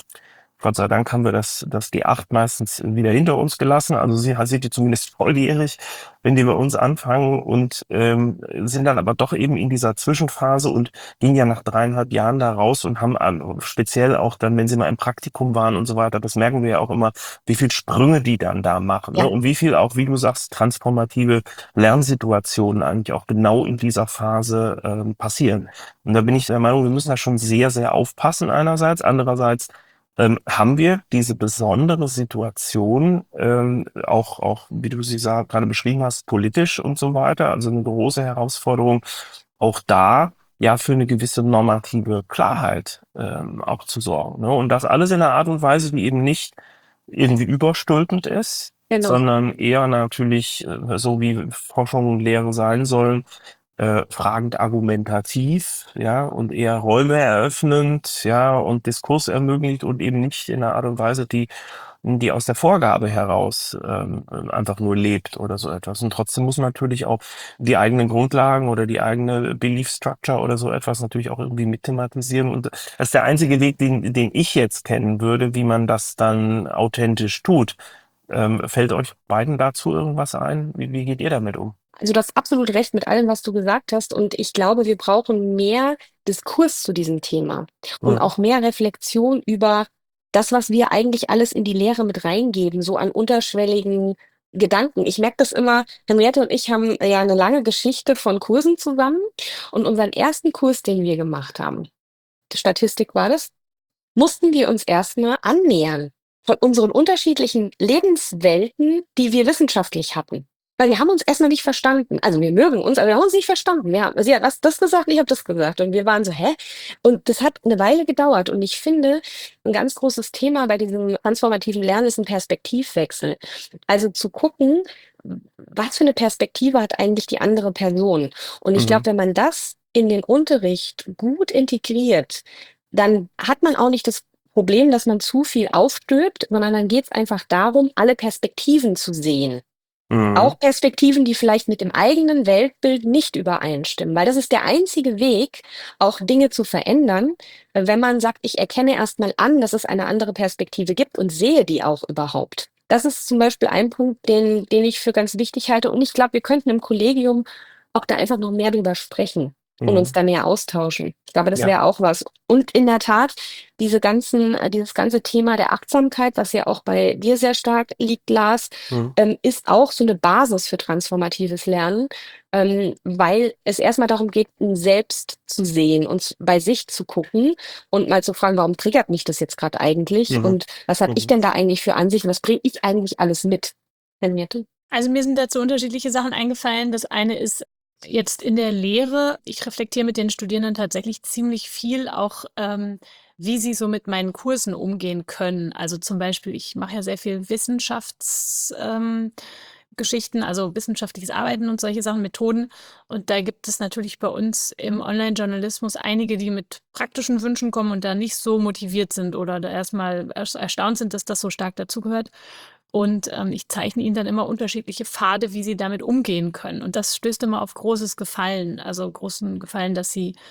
Gott sei Dank haben wir das, das G acht meistens wieder hinter uns gelassen. Also sie sind die zumindest volljährig, wenn die bei uns anfangen und ähm, sind dann aber doch eben in dieser Zwischenphase und gehen ja nach dreieinhalb Jahren da raus und haben an, speziell auch dann, wenn sie mal im Praktikum waren und so weiter, das merken wir ja auch immer, wie viel Sprünge die dann da machen, ne? ja, Und wie viel auch, wie du sagst, transformative Lernsituationen eigentlich auch genau in dieser Phase ähm, passieren. Und da bin ich der Meinung, wir müssen da schon sehr, sehr aufpassen einerseits, andererseits ähm, haben wir diese besondere Situation, ähm, auch, auch, wie du sie sa- gerade beschrieben hast, politisch und so weiter, also eine große Herausforderung, auch da ja für eine gewisse normative Klarheit ähm, auch zu sorgen. Ne? Und das alles in einer Art und Weise, die eben nicht irgendwie überstülpend ist, genau. sondern eher natürlich, äh, so wie Forschung und Lehre sein sollen, äh, fragend argumentativ, ja, und eher Räume eröffnend, ja, und Diskurs ermöglicht und eben nicht in einer Art und Weise, die, die aus der Vorgabe heraus ähm, einfach nur lebt oder so etwas. Und trotzdem muss man natürlich auch die eigenen Grundlagen oder die eigene Belief Structure oder so etwas natürlich auch irgendwie mit thematisieren. Und das ist der einzige Weg, den, den ich jetzt kennen würde, wie man das dann authentisch tut. Ähm, fällt euch beiden dazu irgendwas ein? Wie, wie geht ihr damit um? Also du hast absolut recht mit allem, was du gesagt hast. Und ich glaube, wir brauchen mehr Diskurs zu diesem Thema und Mhm. auch mehr Reflexion über das, was wir eigentlich alles in die Lehre mit reingeben, so an unterschwelligen Gedanken. Ich merke das immer, Henriette und ich haben ja eine lange Geschichte von Kursen zusammen und unseren ersten Kurs, den wir gemacht haben, Statistik war das, mussten wir uns erstmal annähern von unseren unterschiedlichen Lebenswelten, die wir wissenschaftlich hatten. Weil wir haben uns erstmal nicht verstanden. Also wir mögen uns, aber wir haben uns nicht verstanden. Wir haben, sie hat was das gesagt, ich habe das gesagt. Und wir waren so, hä? Und das hat eine Weile gedauert. Und ich finde, ein ganz großes Thema bei diesem transformativen Lernen ist ein Perspektivwechsel. Also zu gucken, was für eine Perspektive hat eigentlich die andere Person. Und ich glaube, Mhm. wenn man das in den Unterricht gut integriert, dann hat man auch nicht das Problem, dass man zu viel aufstülpt, sondern dann geht es einfach darum, alle Perspektiven zu sehen. Mhm. Auch Perspektiven, die vielleicht mit dem eigenen Weltbild nicht übereinstimmen, weil das ist der einzige Weg, auch Dinge zu verändern, äh, wenn man sagt, ich erkenne erstmal an, dass es eine andere Perspektive gibt und sehe die auch überhaupt. Das ist zum Beispiel ein Punkt, den, den ich für ganz wichtig halte. Und ich glaube, wir könnten im Kollegium auch da einfach noch mehr drüber sprechen und uns Mhm. da mehr austauschen. Ich glaube, das Ja. wäre auch was. Und in der Tat, diese ganzen, äh, dieses ganze Thema der Achtsamkeit, was ja auch bei dir sehr stark liegt, Lars, Mhm. ähm, ist auch so eine Basis für transformatives Lernen, ähm, weil es erstmal darum geht, ein Selbst zu sehen und s- bei sich zu gucken und mal zu fragen, warum triggert mich das jetzt gerade eigentlich Mhm. und was habe ich Mhm. denn da eigentlich für Ansichten, was bringe ich eigentlich alles mit? Henriette? Also mir sind dazu unterschiedliche Sachen eingefallen. Das eine ist jetzt in der Lehre. Ich reflektiere mit den Studierenden tatsächlich ziemlich viel auch, ähm, wie sie so mit meinen Kursen umgehen können. Also zum Beispiel, ich mache ja sehr viel Wissenschaftsgeschichten, ähm, Geschichten, also wissenschaftliches Arbeiten und solche Sachen, Methoden. Und da gibt es natürlich bei uns im Online-Journalismus einige, die mit praktischen Wünschen kommen und da nicht so motiviert sind oder da erstmal erst- erstaunt sind, dass das so stark dazugehört. Und ähm, ich zeichne ihnen dann immer unterschiedliche Pfade, wie sie damit umgehen können. Und das stößt immer auf großes Gefallen, also großen Gefallen, dass sie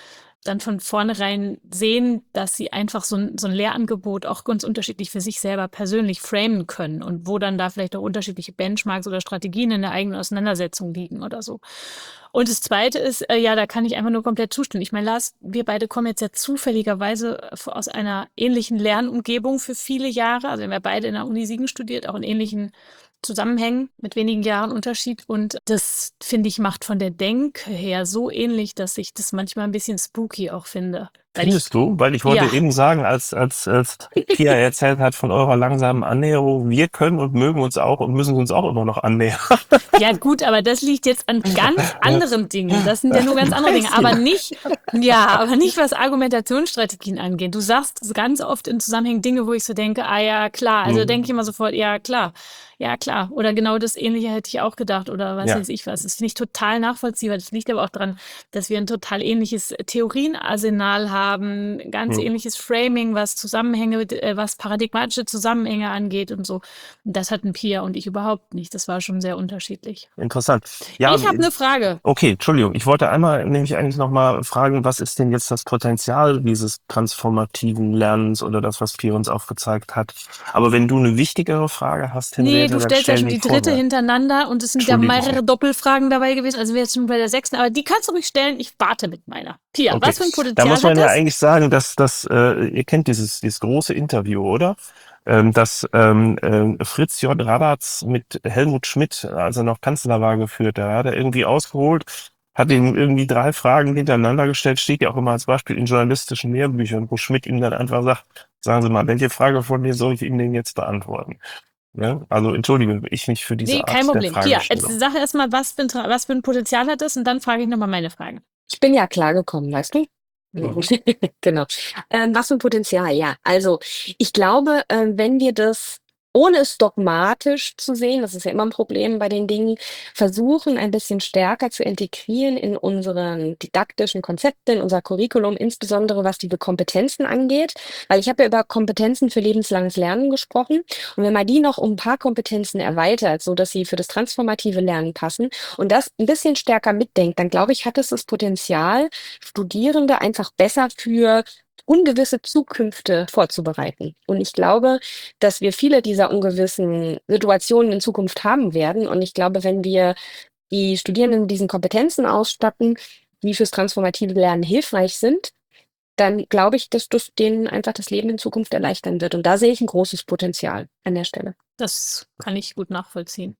dann von vornherein sehen, dass sie einfach so ein, so ein Lehrangebot auch ganz unterschiedlich für sich selber persönlich framen können und wo dann da vielleicht auch unterschiedliche Benchmarks oder Strategien in der eigenen Auseinandersetzung liegen oder so. Und das Zweite ist, äh, ja, da kann ich einfach nur komplett zustimmen. Ich meine, Lars, wir beide kommen jetzt ja zufälligerweise aus einer ähnlichen Lernumgebung für viele Jahre. Also wir haben ja beide in der Uni Siegen studiert, auch in ähnlichen Zusammenhängen mit wenigen Jahren Unterschied. Und das, finde ich, macht von der Denke her so ähnlich, dass ich das manchmal ein bisschen spooky auch finde. Weil ich, Findest du? Weil ich wollte ja, eben sagen, als, als, als Pia erzählt hat von eurer langsamen Annäherung, wir können und mögen uns auch und müssen uns auch immer noch annähern. ja gut, aber das liegt jetzt an ganz anderen Dingen. Das sind ja nur ganz andere Dinge, aber nicht, ja, aber nicht was Argumentationsstrategien angeht. Du sagst ganz oft in Zusammenhängen Dinge, wo ich so denke, ah ja, klar. Also Mhm. denke ich immer sofort, ja, klar. Ja, klar. Oder genau das Ähnliche hätte ich auch gedacht oder was Ja. weiß ich was. Das finde ich total nachvollziehbar. Das liegt aber auch daran, dass wir ein total ähnliches Theorienarsenal haben, ganz Mhm. ähnliches Framing, was Zusammenhänge, äh, was paradigmatische Zusammenhänge angeht und so. Und das hatten Pia und ich überhaupt nicht. Das war schon sehr unterschiedlich. Interessant. Ja, Ich habe eine Frage. okay, Entschuldigung. Ich wollte einmal nämlich eigentlich nochmal fragen, was ist denn jetzt das Potenzial dieses transformativen Lernens oder das, was Pia uns aufgezeigt hat? Aber wenn du eine wichtigere Frage hast, Nee, Henriette, du dann stellst ja stell schon die die dritte vorher. hintereinander und es sind ja Entschuldigung. mehrere Doppelfragen dabei gewesen. Also wir jetzt schon bei der sechsten, aber die kannst du ruhig stellen. Ich warte mit meiner. Pia, Okay. was für ein Da Potenzial muss man hat ja das? eigentlich sagen, dass das, äh, ihr kennt dieses, dieses große Interview, oder? Ähm, dass ähm, ähm, Fritz J. Radatz mit Helmut Schmidt, als er noch Kanzler war, geführt hat. Da hat er irgendwie ausgeholt, hat ihm irgendwie drei Fragen hintereinander gestellt, steht ja auch immer als Beispiel in journalistischen Lehrbüchern, wo Schmidt ihm dann einfach sagt, sagen Sie mal, welche Frage von mir soll ich Ihnen denn jetzt beantworten? Ja? Also entschuldige ich mich für diese Nee, kein Art der Problem. Pia, jetzt Fragestellung. sag erst mal, was für ein, Tra- was für ein Potenzial hat das und dann frage ich nochmal meine Frage. Ich bin ja klargekommen, weißt du? Mhm. Genau. Ähm, was für ein Potenzial, ja. Also ich glaube, ähm, wenn wir das, ohne es dogmatisch zu sehen, das ist ja immer ein Problem bei den Dingen, versuchen, ein bisschen stärker zu integrieren in unseren didaktischen Konzepte, in unser Curriculum, insbesondere was diese Kompetenzen angeht. Weil ich habe ja über Kompetenzen für lebenslanges Lernen gesprochen. Und wenn man die noch um ein paar Kompetenzen erweitert, so dass sie für das transformative Lernen passen und das ein bisschen stärker mitdenkt, dann glaube ich, hat es das Potenzial, Studierende einfach besser für ungewisse Zukünfte vorzubereiten. Und ich glaube, dass wir viele dieser ungewissen Situationen in Zukunft haben werden. Und ich glaube, wenn wir die Studierenden mit diesen Kompetenzen ausstatten, die fürs transformative Lernen hilfreich sind, dann glaube ich, dass das denen einfach das Leben in Zukunft erleichtern wird. Und da sehe ich ein großes Potenzial an der Stelle. Das kann ich gut nachvollziehen.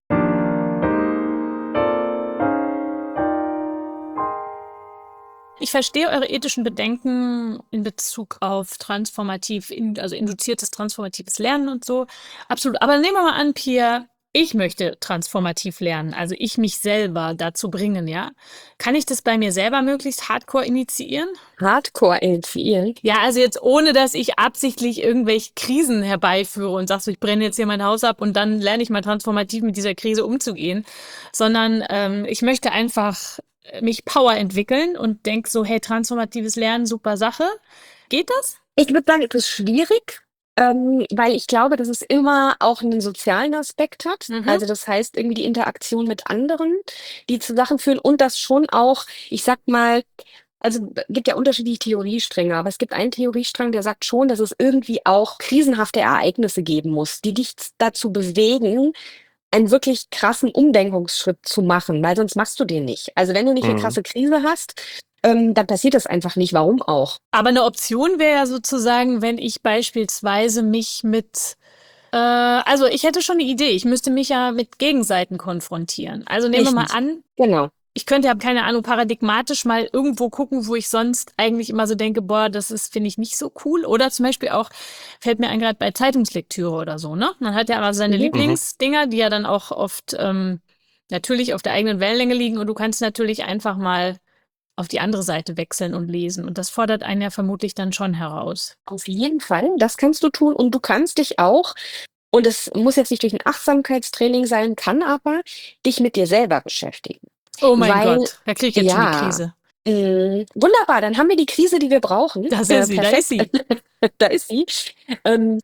Ich verstehe eure ethischen Bedenken in Bezug auf transformativ, in- also induziertes transformatives Lernen und so. Absolut. Aber nehmen wir mal an, Pia, ich möchte transformativ lernen, also ich mich selber dazu bringen, ja. Kann ich das bei mir selber möglichst hardcore initiieren? Hardcore initiieren. Ja, also jetzt ohne, dass ich absichtlich irgendwelche Krisen herbeiführe und sag so, ich brenne jetzt hier mein Haus ab und dann lerne ich mal transformativ mit dieser Krise umzugehen, sondern ähm, ich möchte einfach mich Power entwickeln und denk so, hey, transformatives Lernen, super Sache. Geht das? Ich würde sagen, es ist schwierig, ähm, weil ich glaube, dass es immer auch einen sozialen Aspekt hat. Mhm. Also das heißt irgendwie die Interaktion mit anderen, die zu Sachen führen und das schon auch, ich sag mal, also es gibt ja unterschiedliche Theoriestränge, aber es gibt einen Theoriestrang, der sagt schon, dass es irgendwie auch krisenhafte Ereignisse geben muss, die dich dazu bewegen, einen wirklich krassen Umdenkungsschritt zu machen, weil sonst machst du den nicht. Also wenn du nicht eine Mhm. krasse Krise hast, ähm, dann passiert das einfach nicht. Warum auch? Aber eine Option wäre ja sozusagen, wenn ich beispielsweise mich mit, äh, also ich hätte schon eine Idee, ich müsste mich ja mit Gegenseiten konfrontieren. Also nehmen wir mal Richtig. an, Genau. ich könnte ja, keine Ahnung, paradigmatisch mal irgendwo gucken, wo ich sonst eigentlich immer so denke, boah, das ist, finde ich, nicht so cool. Oder zum Beispiel auch, fällt mir ein, gerade bei Zeitungslektüre oder so, ne? Man hat ja immer seine Mhm. Lieblingsdinger, die ja dann auch oft ähm, natürlich auf der eigenen Wellenlänge liegen und du kannst natürlich einfach mal auf die andere Seite wechseln und lesen. Und das fordert einen ja vermutlich dann schon heraus. Auf jeden Fall, das kannst du tun und du kannst dich auch, und es muss jetzt nicht durch ein Achtsamkeitstraining sein, kann aber dich mit dir selber beschäftigen. Oh mein Weil, Gott, da kriege ich jetzt schon die ja, Krise. mh, wunderbar, dann haben wir die Krise, die wir brauchen. Da ist Äh, sie, da ist sie. Da ist sie. Ähm,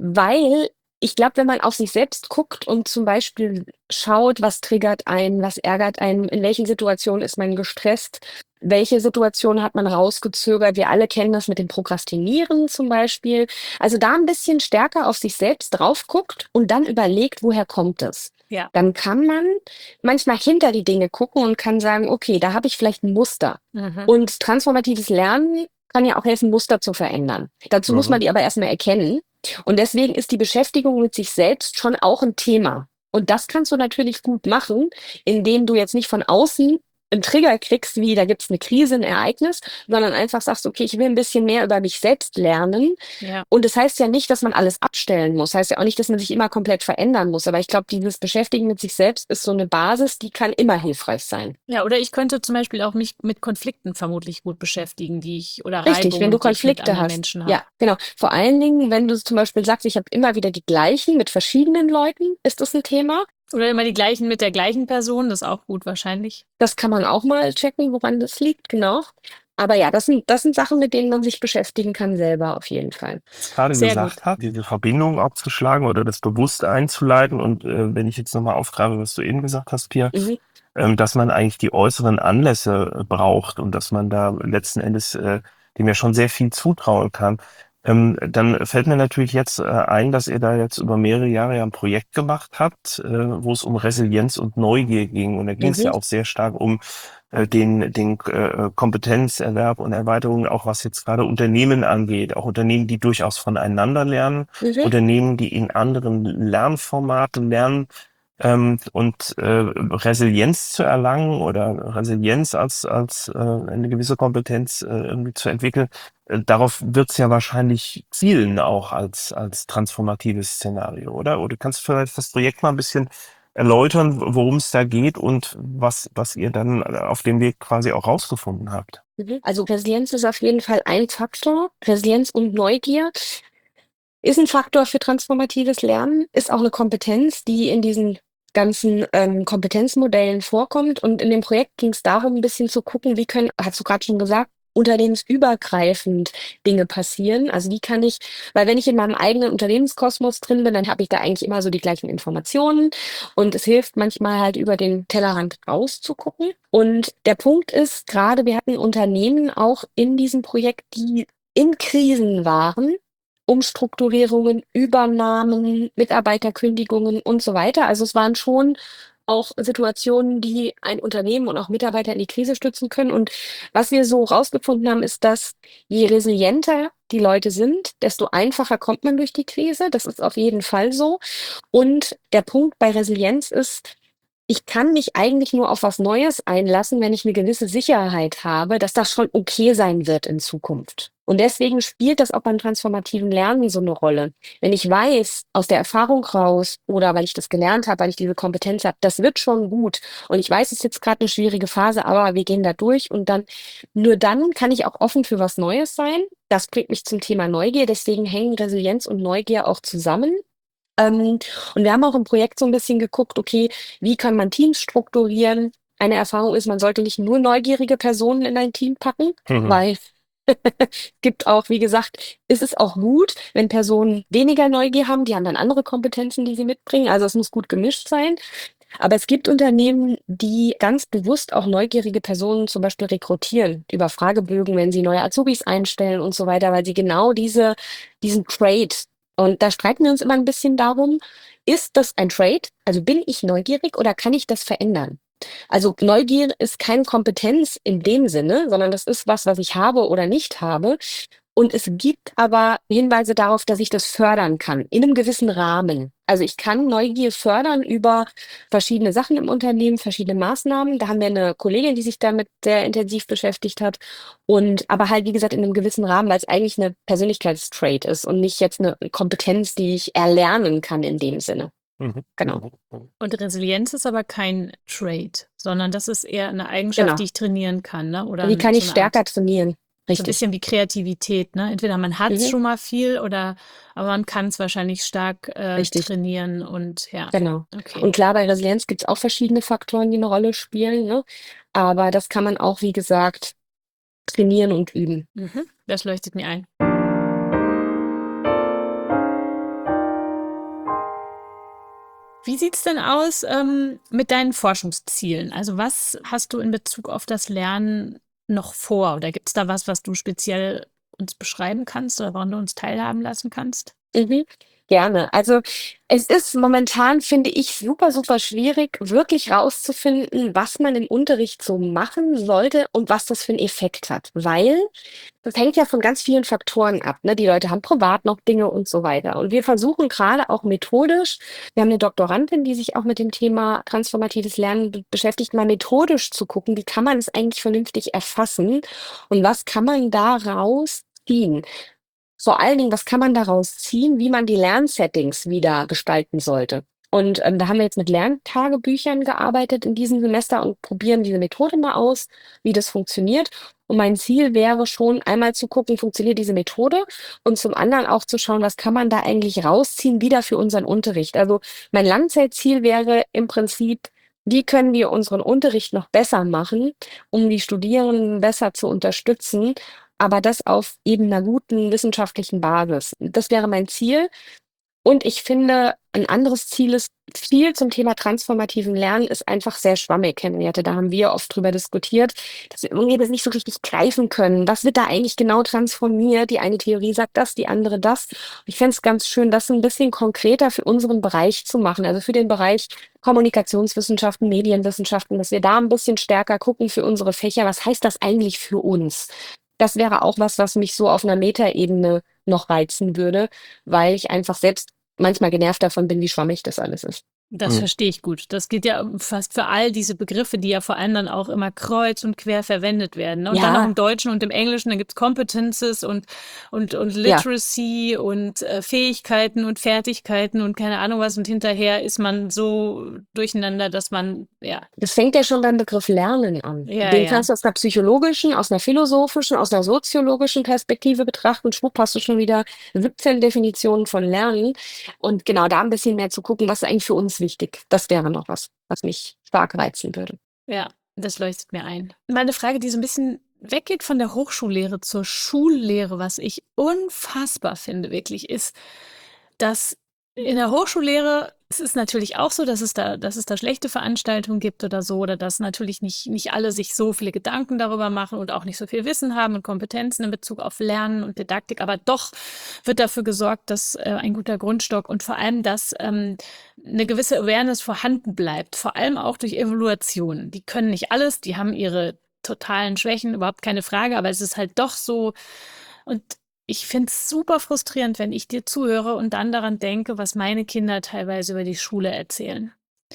weil ich glaube, wenn man auf sich selbst guckt und zum Beispiel schaut, was triggert einen, was ärgert einen, in welchen Situationen ist man gestresst, welche Situation hat man rausgezögert? Wir alle kennen das mit dem Prokrastinieren zum Beispiel. Also da ein bisschen stärker auf sich selbst drauf guckt und dann überlegt, woher kommt es? Ja. Dann kann man manchmal hinter die Dinge gucken und kann sagen, okay, da habe ich vielleicht ein Muster. Mhm. Und transformatives Lernen kann ja auch helfen, Muster zu verändern. Dazu muss Mhm. man die aber erstmal erkennen. Und deswegen ist die Beschäftigung mit sich selbst schon auch ein Thema. Und das kannst du natürlich gut machen, indem du jetzt nicht von außen einen Trigger kriegst, wie da gibt's eine Krise, ein Ereignis, sondern einfach sagst, okay, ich will ein bisschen mehr über mich selbst lernen. Ja. Und das heißt ja nicht, dass man alles abstellen muss. Heißt ja auch nicht, dass man sich immer komplett verändern muss. Aber ich glaube, dieses Beschäftigen mit sich selbst ist so eine Basis, die kann immer hilfreich sein. Ja, oder ich könnte zum Beispiel auch mich mit Konflikten vermutlich gut beschäftigen, die ich oder Richtig, wenn Reibungen, du die ich mit Konflikte anderen hast. Menschen habe. Ja, genau. Vor allen Dingen, wenn du zum Beispiel sagst, ich habe immer wieder die gleichen mit verschiedenen Leuten, ist das ein Thema. Oder immer die gleichen mit der gleichen Person, das ist auch gut wahrscheinlich. Das kann man auch mal checken, woran das liegt, genau. Aber ja, das sind, das sind Sachen, mit denen man sich beschäftigen kann selber auf jeden Fall. gerade Sehr gesagt hat, diese Verbindung aufzuschlagen oder das bewusst einzuleiten. Und äh, wenn ich jetzt nochmal aufgreife, was du eben gesagt hast, Pia, Mhm. ähm, dass man eigentlich die äußeren Anlässe äh, braucht und dass man da letzten Endes äh, dem ja schon sehr viel zutrauen kann. Ähm, dann fällt mir natürlich jetzt äh, ein, dass ihr da jetzt über mehrere Jahre ja ein Projekt gemacht habt, äh, wo es um Resilienz und Neugier ging. Und da ging es Mhm. ja auch sehr stark um äh, den, den äh, Kompetenzerwerb und Erweiterung, auch was jetzt gerade Unternehmen angeht. Auch Unternehmen, die durchaus voneinander lernen, Mhm. Unternehmen, die in anderen Lernformaten lernen. Ähm, und äh, Resilienz zu erlangen oder Resilienz als, als äh, eine gewisse Kompetenz äh, irgendwie zu entwickeln, äh, darauf wird es ja wahrscheinlich zielen auch als, als transformatives Szenario, oder? Oder kannst du vielleicht das Projekt mal ein bisschen erläutern, worum es da geht und was, was ihr dann auf dem Weg quasi auch rausgefunden habt? Mhm. Also Resilienz ist auf jeden Fall ein Faktor. Resilienz und Neugier ist ein Faktor für transformatives Lernen, ist auch eine Kompetenz, die in diesen ganzen ähm, Kompetenzmodellen vorkommt. Und in dem Projekt ging es darum, ein bisschen zu gucken, wie können, hast du gerade schon gesagt, unternehmensübergreifend Dinge passieren. Also wie kann ich, weil wenn ich in meinem eigenen Unternehmenskosmos drin bin, dann habe ich da eigentlich immer so die gleichen Informationen und es hilft manchmal halt über den Tellerrand rauszugucken. Und der Punkt ist gerade, wir hatten Unternehmen auch in diesem Projekt, die in Krisen waren, Umstrukturierungen, Übernahmen, Mitarbeiterkündigungen und so weiter. Also es waren schon auch Situationen, die ein Unternehmen und auch Mitarbeiter in die Krise stützen können. Und was wir so rausgefunden haben, ist, dass je resilienter die Leute sind, desto einfacher kommt man durch die Krise. Das ist auf jeden Fall so. Und der Punkt bei Resilienz ist, ich kann mich eigentlich nur auf was Neues einlassen, wenn ich eine gewisse Sicherheit habe, dass das schon okay sein wird in Zukunft. Und deswegen spielt das auch beim transformativen Lernen so eine Rolle. Wenn ich weiß, aus der Erfahrung raus oder weil ich das gelernt habe, weil ich diese Kompetenz habe, das wird schon gut. Und ich weiß, es ist jetzt gerade eine schwierige Phase, aber wir gehen da durch. Und dann, nur dann kann ich auch offen für was Neues sein. Das bringt mich zum Thema Neugier. Deswegen hängen Resilienz und Neugier auch zusammen. Ähm, und wir haben auch im Projekt so ein bisschen geguckt, okay, wie kann man Teams strukturieren? Eine Erfahrung ist, man sollte nicht nur neugierige Personen in ein Team packen, Mhm. weil es gibt auch, wie gesagt, ist es auch gut, wenn Personen weniger Neugier haben, die haben dann andere Kompetenzen, die sie mitbringen. Also es muss gut gemischt sein. Aber es gibt Unternehmen, die ganz bewusst auch neugierige Personen zum Beispiel rekrutieren über Fragebögen, wenn sie neue Azubis einstellen und so weiter, weil sie genau diese, diesen Trade, und da streiten wir uns immer ein bisschen darum, ist das ein Trade? Also bin ich neugierig oder kann ich das verändern? Also Neugier ist keine Kompetenz in dem Sinne, sondern das ist was, was ich habe oder nicht habe. Und es gibt aber Hinweise darauf, dass ich das fördern kann, in einem gewissen Rahmen. Also ich kann Neugier fördern über verschiedene Sachen im Unternehmen, verschiedene Maßnahmen. Da haben wir eine Kollegin, die sich damit sehr intensiv beschäftigt hat. Und aber halt, wie gesagt, in einem gewissen Rahmen, weil es eigentlich eine Persönlichkeitstrait ist und nicht jetzt eine Kompetenz, die ich erlernen kann in dem Sinne. Mhm. Genau. Mhm. Und Resilienz ist aber kein Trait, sondern das ist eher eine Eigenschaft, Genau. die ich trainieren kann, ne? Oder Wie kann so ich eine stärker Art, trainieren? so ein Richtig. bisschen wie Kreativität, ne? Entweder man hat es Mhm. schon mal viel oder aber man kann es wahrscheinlich stark äh, Richtig. trainieren und ja, Genau. okay. Und klar, bei Resilienz gibt es auch verschiedene Faktoren, die eine Rolle spielen, ne? Aber das kann man auch, wie gesagt, trainieren und üben. Mhm. Das leuchtet mir ein. Wie sieht's denn aus ähm, mit deinen Forschungszielen? Also was hast du in Bezug auf das Lernen noch vor? Oder gibt es da was, was du speziell uns beschreiben kannst oder woran du uns teilhaben lassen kannst? Mhm. Gerne. Also es ist momentan, finde ich, super, super schwierig, wirklich rauszufinden, was man im Unterricht so machen sollte und was das für einen Effekt hat. Weil das hängt ja von ganz vielen Faktoren ab. Ne? Die Leute haben privat noch Dinge und so weiter. Und wir versuchen gerade auch methodisch, wir haben eine Doktorandin, die sich auch mit dem Thema transformatives Lernen be- beschäftigt, mal methodisch zu gucken, wie kann man es eigentlich vernünftig erfassen und was kann man daraus ziehen. Vor allen Dingen, was kann man daraus ziehen, wie man die Lernsettings wieder gestalten sollte? Und ähm, da haben wir jetzt mit Lerntagebüchern gearbeitet in diesem Semester und probieren diese Methode mal aus, wie das funktioniert. Und mein Ziel wäre schon einmal zu gucken, funktioniert diese Methode und zum anderen auch zu schauen, was kann man da eigentlich rausziehen, wieder für unseren Unterricht. Also mein Langzeitziel wäre im Prinzip, wie können wir unseren Unterricht noch besser machen, um die Studierenden besser zu unterstützen, aber das auf eben einer guten wissenschaftlichen Basis. Das wäre mein Ziel. Und ich finde, ein anderes Ziel ist, viel zum Thema transformativen Lernen ist einfach sehr schwammig, Henriette. Da haben wir oft drüber diskutiert, dass wir irgendwie das nicht so richtig greifen können. Was wird da eigentlich genau transformiert? Die eine Theorie sagt das, die andere das. Ich fände es ganz schön, das ein bisschen konkreter für unseren Bereich zu machen, also für den Bereich Kommunikationswissenschaften, Medienwissenschaften, dass wir da ein bisschen stärker gucken für unsere Fächer. Was heißt das eigentlich für uns? Das wäre auch was, was mich so auf einer Metaebene noch reizen würde, weil ich einfach selbst manchmal genervt davon bin, wie schwammig das alles ist. Das Mhm. verstehe ich gut. Das geht ja fast für all diese Begriffe, die ja vor allem dann auch immer kreuz und quer verwendet werden. Ne? Und dann Ja. auch im Deutschen und im Englischen, da gibt's Competences und, und, und Ja. Literacy und äh, Fähigkeiten und Fertigkeiten und keine Ahnung was. Und hinterher ist man so durcheinander, dass man, ja, Das fängt ja schon beim Begriff Lernen an. Ja, Den ja. kannst du aus einer psychologischen, aus einer philosophischen, aus einer soziologischen Perspektive betrachten. Schwupp hast du schon wieder siebzehn Definitionen von Lernen. Und genau da ein bisschen mehr zu gucken, was ist eigentlich für uns wichtig. Das wäre noch was, was mich stark reizen würde. Ja, das leuchtet mir ein. Meine Frage, die so ein bisschen weggeht von der Hochschullehre zur Schullehre, was ich unfassbar finde, wirklich, ist, dass in der Hochschullehre, es ist natürlich auch so, dass es da, dass es da schlechte Veranstaltungen gibt oder so, oder dass natürlich nicht, nicht alle sich so viele Gedanken darüber machen und auch nicht so viel Wissen haben und Kompetenzen in Bezug auf Lernen und Didaktik, aber doch wird dafür gesorgt, dass äh, ein guter Grundstock und vor allem, dass ähm, eine gewisse Awareness vorhanden bleibt, vor allem auch durch Evaluationen. Die können nicht alles, die haben ihre totalen Schwächen, überhaupt keine Frage, aber es ist halt doch so. Und ich finde es super frustrierend, wenn ich dir zuhöre und dann daran denke, was meine Kinder teilweise über die Schule erzählen.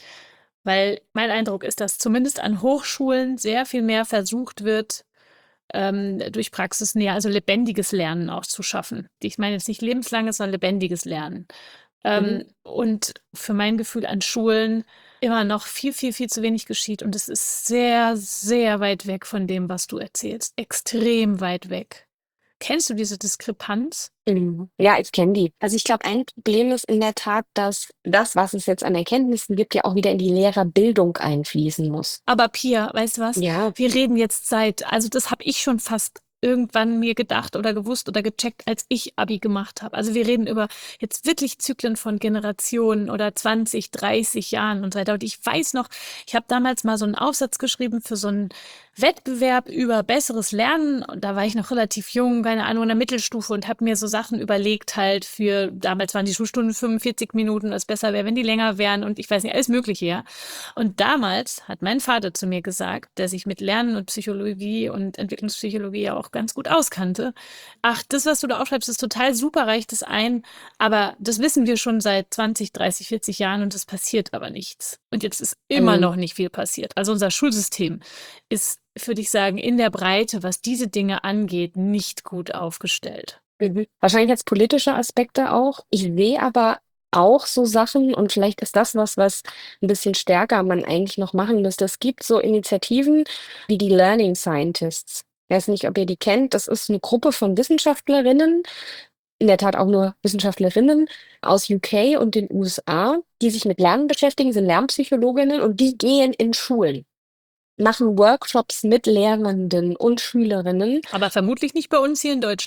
Weil mein Eindruck ist, dass zumindest an Hochschulen sehr viel mehr versucht wird, ähm, durch Praxisnähe, also lebendiges Lernen auch zu schaffen. Ich meine jetzt nicht lebenslanges, sondern lebendiges Lernen. Ähm, Mhm. Und für mein Gefühl an Schulen immer noch viel, viel, viel zu wenig geschieht. Und es ist sehr, sehr weit weg von dem, was du erzählst. Extrem weit weg. Kennst du diese Diskrepanz? Mhm. Ja, ich kenne die. Also ich glaube, ein Problem ist in der Tat, dass das, was es jetzt an Erkenntnissen gibt, ja auch wieder in die Lehrerbildung einfließen muss. Aber Pia, weißt du was? Ja. Wir reden jetzt seit, also das habe ich schon fast irgendwann mir gedacht oder gewusst oder gecheckt, als ich Abi gemacht habe. Also wir reden über jetzt wirklich Zyklen von Generationen oder zwanzig, dreißig Jahren und so weiter. Und ich weiß noch, ich habe damals mal so einen Aufsatz geschrieben für so einen Wettbewerb über besseres Lernen. Und da war ich noch relativ jung, keine Ahnung, in der Mittelstufe und habe mir so Sachen überlegt halt für, damals waren die Schulstunden fünfundvierzig Minuten, was besser wäre, wenn die länger wären und ich weiß nicht, alles Mögliche, ja. Und damals hat mein Vater zu mir gesagt, der sich mit Lernen und Psychologie und Entwicklungspsychologie ja auch ganz gut auskannte. Ach, das, was du da aufschreibst, ist total super, reicht es ein, aber das wissen wir schon seit zwanzig, dreißig, vierzig Jahren und es passiert aber nichts. Und jetzt ist immer Mhm. noch nicht viel passiert. Also unser Schulsystem ist, würde ich sagen, in der Breite, was diese Dinge angeht, nicht gut aufgestellt. Mhm. Wahrscheinlich als politische Aspekte auch. Ich sehe aber auch so Sachen und vielleicht ist das was, was ein bisschen stärker man eigentlich noch machen müsste. Es gibt so Initiativen wie die Learning Scientists. Ich weiß nicht, ob ihr die kennt. Das ist eine Gruppe von Wissenschaftlerinnen, in der Tat auch nur Wissenschaftlerinnen aus U K und den U S A, die sich mit Lernen beschäftigen, sind Lernpsychologinnen und die gehen in Schulen, machen Workshops mit Lehrenden und Schülerinnen. Aber vermutlich nicht bei uns hier in Deutschland.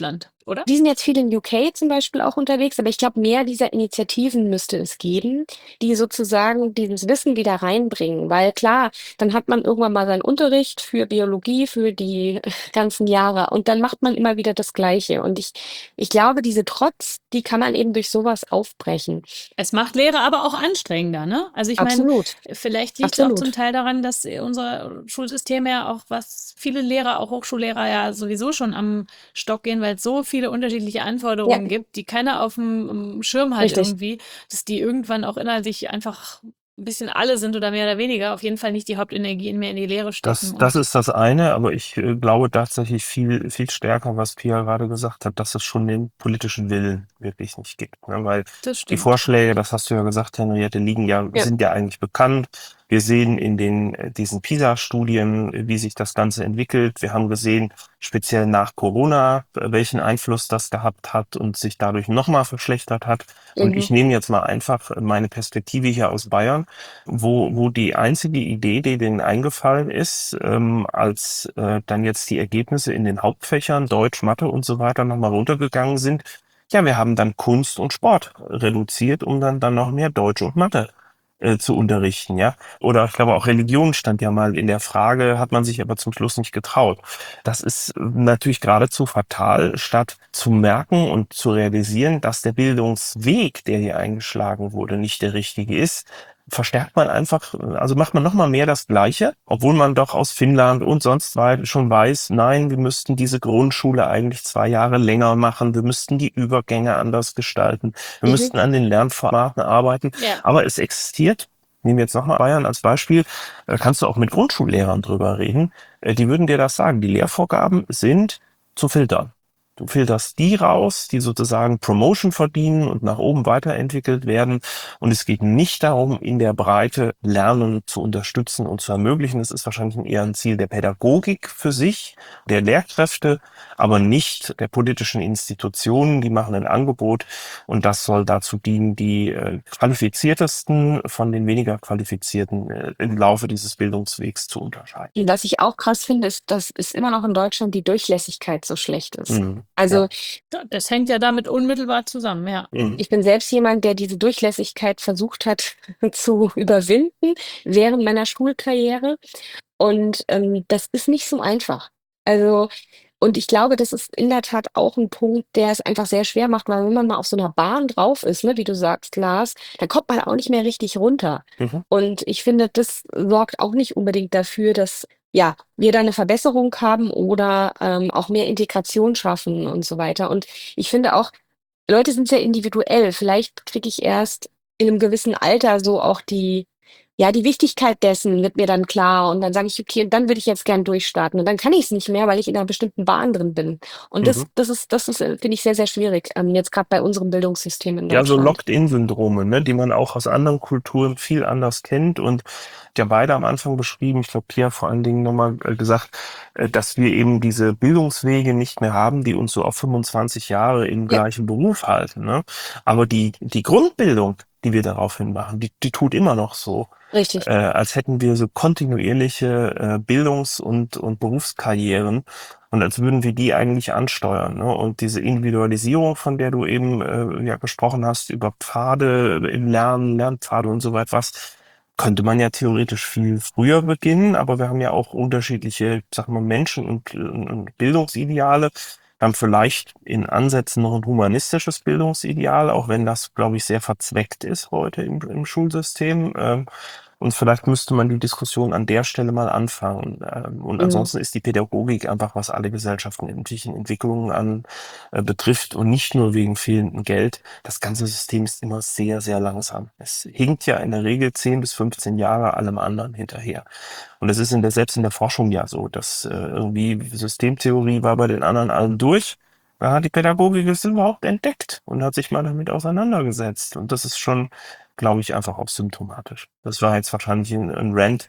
oder? Die sind jetzt viel in U K zum Beispiel auch unterwegs, aber ich glaube, mehr dieser Initiativen müsste es geben, die sozusagen dieses Wissen wieder reinbringen. Weil klar, dann hat man irgendwann mal seinen Unterricht für Biologie für die ganzen Jahre und dann macht man immer wieder das Gleiche. Und ich, ich glaube, diese Trotz, die kann man eben durch sowas aufbrechen. Es macht Lehre aber auch anstrengender, ne? Also ich meine, Absolut. vielleicht liegt es auch zum Absolut. Teil daran, dass unser Schulsystem ja auch, was viele Lehrer, auch Hochschullehrer ja sowieso schon am Stock gehen, weil es so viele unterschiedliche Ja, Anforderungen gibt, die keiner auf dem dem Schirm hat richtig. irgendwie, dass die irgendwann auch inhaltlich einfach ein bisschen alle sind oder mehr oder weniger, auf jeden Fall nicht die Hauptenergien mehr in die Lehre stecken. Das, das Und ist das eine, aber ich äh, glaube tatsächlich viel, viel stärker, was Pia gerade gesagt hat, dass es schon den politischen Willen wirklich nicht gibt. Ne? Weil das die stimmt. Vorschläge, das hast du ja gesagt, Henriette, liegen ja, Ja. sind ja eigentlich bekannt. Wir sehen in den, äh, diesen PISA-Studien, äh, wie sich das Ganze entwickelt. Wir haben gesehen, speziell nach Corona, äh, welchen Einfluss das gehabt hat und sich dadurch nochmal verschlechtert hat. Und Mhm. ich nehme jetzt mal einfach meine Perspektive hier aus Bayern, wo, wo die einzige Idee, die denen eingefallen ist, ähm, als äh, dann jetzt die Ergebnisse in den Hauptfächern Deutsch, Mathe und so weiter nochmal runtergegangen sind, ja, wir haben dann Kunst und Sport reduziert, um dann, dann noch mehr Deutsch und Mathe äh, zu unterrichten, ja. Oder ich glaube auch Religion stand ja mal in der Frage, hat man sich aber zum Schluss nicht getraut. Das ist äh, natürlich geradezu fatal, statt zu merken und zu realisieren, dass der Bildungsweg, der hier eingeschlagen wurde, nicht der richtige ist, verstärkt man einfach, also macht man nochmal mehr das Gleiche, obwohl man doch aus Finnland und sonst weit schon weiß, nein, wir müssten diese Grundschule eigentlich zwei Jahre länger machen, wir müssten die Übergänge anders gestalten, wir Mhm. müssten an den Lernformaten arbeiten, Ja. aber es existiert, nehmen wir jetzt nochmal Bayern als Beispiel, da kannst du auch mit Grundschullehrern drüber reden, äh, die würden dir das sagen, die Lehrvorgaben sind zu filtern. Du filterst die raus, die sozusagen Promotion verdienen und nach oben weiterentwickelt werden. Und es geht nicht darum, in der Breite Lernen zu unterstützen und zu ermöglichen. Es ist wahrscheinlich eher ein Ziel der Pädagogik für sich, der Lehrkräfte, aber nicht der politischen Institutionen. Die machen ein Angebot und das soll dazu dienen, die äh, qualifiziertesten von den weniger qualifizierten äh, im Laufe dieses Bildungswegs zu unterscheiden. Was ich auch krass finde, ist, dass es immer noch in Deutschland die Durchlässigkeit so schlecht ist. Mhm. Also Ja, das hängt ja damit unmittelbar zusammen, ja. Mhm. ich bin selbst jemand, der diese Durchlässigkeit versucht hat zu überwinden während meiner Schulkarriere. Und ähm, das ist nicht so einfach. Also, und ich glaube, das ist in der Tat auch ein Punkt, der es einfach sehr schwer macht, weil wenn man mal auf so einer Bahn drauf ist, ne, wie du sagst, Lars, dann kommt man auch nicht mehr richtig runter. Mhm. Und ich finde, das sorgt auch nicht unbedingt dafür, dass ja, wir da eine Verbesserung haben oder ähm, auch mehr Integration schaffen und so weiter. Und ich finde auch, Leute sind sehr individuell. Vielleicht kriege ich erst in einem gewissen Alter so auch die ja, die Wichtigkeit dessen wird mir dann klar und dann sage ich: „Okay, dann würde ich jetzt gern durchstarten.“ Und dann kann ich es nicht mehr, weil ich in einer bestimmten Bahn drin bin. Und das Mhm. das ist das ist, äh, finde ich sehr, sehr schwierig, ähm, jetzt gerade bei unserem Bildungssystem in Ja, so Deutschland. Locked-in-Syndrome, ne, die man auch aus anderen Kulturen viel anders kennt und ja beide am Anfang beschrieben, ich glaube, Pia vor allen Dingen nochmal äh, gesagt, äh, dass wir eben diese Bildungswege nicht mehr haben, die uns so auf fünfundzwanzig Jahre im Ja. gleichen Beruf halten, ne? Aber die, die Grundbildung, die wir daraufhin machen, die, die tut immer noch so, Richtig. äh, als hätten wir so kontinuierliche äh, Bildungs- und, und Berufskarrieren und als würden wir die eigentlich ansteuern. Ne? Und diese Individualisierung, von der du eben äh, ja gesprochen hast, über Pfade im Lernen, Lernpfade und so weiter, was könnte man ja theoretisch viel früher beginnen, aber wir haben ja auch unterschiedliche, sag mal, Menschen und, und Bildungsideale. Wir haben vielleicht in Ansätzen noch ein humanistisches Bildungsideal, auch wenn das, glaube ich, sehr verzweckt ist heute im, im Schulsystem. Ähm, und vielleicht müsste man die Diskussion an der Stelle mal anfangen. Ähm, und Mhm. ansonsten ist die Pädagogik einfach, was alle gesellschaftlichen Entwicklungen an äh, betrifft und nicht nur wegen fehlendem Geld. Das ganze System ist immer sehr, sehr langsam. Es hinkt ja in der Regel zehn bis fünfzehn Jahre allem anderen hinterher. Und es ist in der, selbst in der Forschung ja so, dass äh, irgendwie Systemtheorie war bei den anderen allen durch. Da hat die Pädagogik es überhaupt entdeckt und hat sich mal damit auseinandergesetzt. Und das ist schon, glaube ich, einfach auch symptomatisch. Das war jetzt wahrscheinlich ein, ein Rant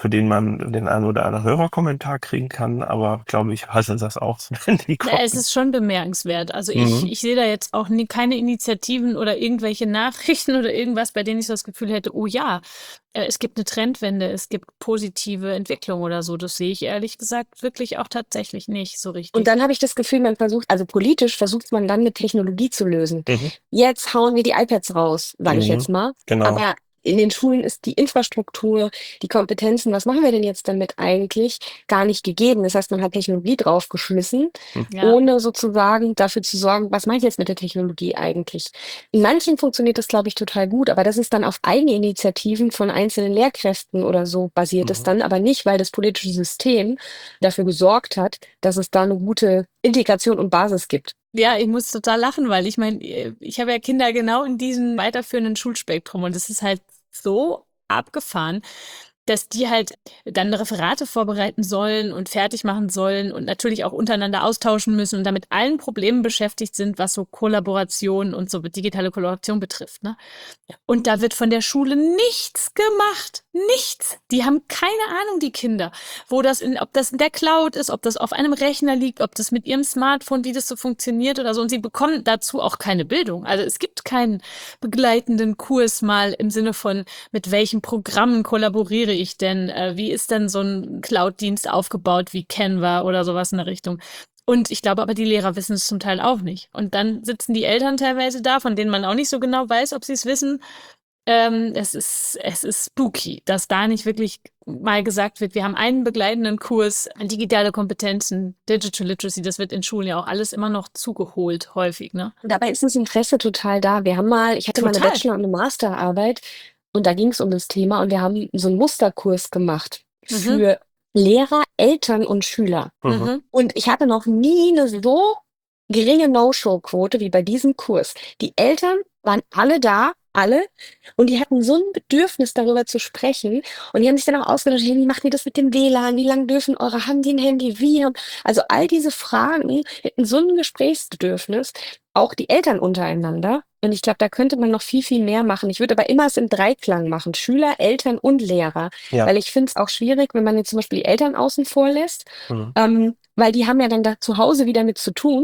für den man den einen oder anderen Hörerkommentar kriegen kann, aber glaube ich, halte das auch, wenn die Na, kommen. es ist schon bemerkenswert. Also ich, Mhm. ich sehe da jetzt auch nie, keine Initiativen oder irgendwelche Nachrichten oder irgendwas, bei denen ich so das Gefühl hätte, oh ja, äh, es gibt eine Trendwende, es gibt positive Entwicklung oder so. Das sehe ich ehrlich gesagt wirklich auch tatsächlich nicht so Und richtig. dann habe ich das Gefühl, man versucht, also politisch versucht man dann mit Technologie zu lösen. Mhm. Jetzt hauen wir die iPads raus, sage ich Mhm. jetzt mal. Genau. Aber in den Schulen ist die Infrastruktur, die Kompetenzen, was machen wir denn jetzt damit eigentlich, gar nicht gegeben. Das heißt, man hat Technologie draufgeschmissen, Ja. ohne sozusagen dafür zu sorgen, was mache ich jetzt mit der Technologie eigentlich. In manchen funktioniert das, glaube ich, total gut, aber das ist dann auf Eigeninitiativen von einzelnen Lehrkräften oder so basiert es Mhm. dann, aber nicht, weil das politische System dafür gesorgt hat, dass es da eine gute Integration und Basis gibt. Ja, ich muss total lachen, weil ich meine, ich habe ja Kinder genau in diesem weiterführenden Schulspektrum und es ist halt so abgefahren, dass die halt dann Referate vorbereiten sollen und fertig machen sollen und natürlich auch untereinander austauschen müssen und damit allen Problemen beschäftigt sind, was so Kollaboration und so digitale Kollaboration betrifft, ne? Und da wird von der Schule nichts gemacht. Nichts. Die haben keine Ahnung, die Kinder, wo das in, ob das in der Cloud ist, ob das auf einem Rechner liegt, ob das mit ihrem Smartphone, wie das so funktioniert oder so. Und sie bekommen dazu auch keine Bildung. Also es gibt keinen begleitenden Kurs mal im Sinne von, mit welchen Programmen kollaboriere ich denn? Äh, wie ist denn so ein Cloud-Dienst aufgebaut wie Canva oder sowas in der Richtung? Und ich glaube aber, die Lehrer wissen es zum Teil auch nicht. Und dann sitzen die Eltern teilweise da, von denen man auch nicht so genau weiß, ob sie es wissen. Ähm, es ist, es ist spooky, dass da nicht wirklich mal gesagt wird, wir haben einen begleitenden Kurs, digitale Kompetenzen, Digital Literacy, das wird in Schulen ja auch alles immer noch zugeholt, häufig, ne? Und dabei ist das Interesse total da. Wir haben mal, ich hatte mal eine Total. Bachelor- und eine Masterarbeit und da ging es um das Thema und wir haben so einen Musterkurs gemacht Mhm. für Lehrer, Eltern und Schüler. Mhm. Mhm. Und ich hatte noch nie eine so geringe No-Show-Quote wie bei diesem Kurs. Die Eltern waren alle da, alle, und die hatten so ein Bedürfnis, darüber zu sprechen. Und die haben sich dann auch ausgedacht, hey, wie macht ihr das mit dem W L A N? Wie lange dürfen eure, haben die ein Handy? Wie? haben- Also all diese Fragen hätten so ein Gesprächsbedürfnis, auch die Eltern untereinander. Und ich glaube, da könnte man noch viel, viel mehr machen. Ich würde aber immer es im Dreiklang machen, Schüler, Eltern und Lehrer. Ja. Weil ich finde es auch schwierig, wenn man jetzt zum Beispiel die Eltern außen vor lässt, Mhm. ähm, weil die haben ja dann da zu Hause wieder mit zu tun.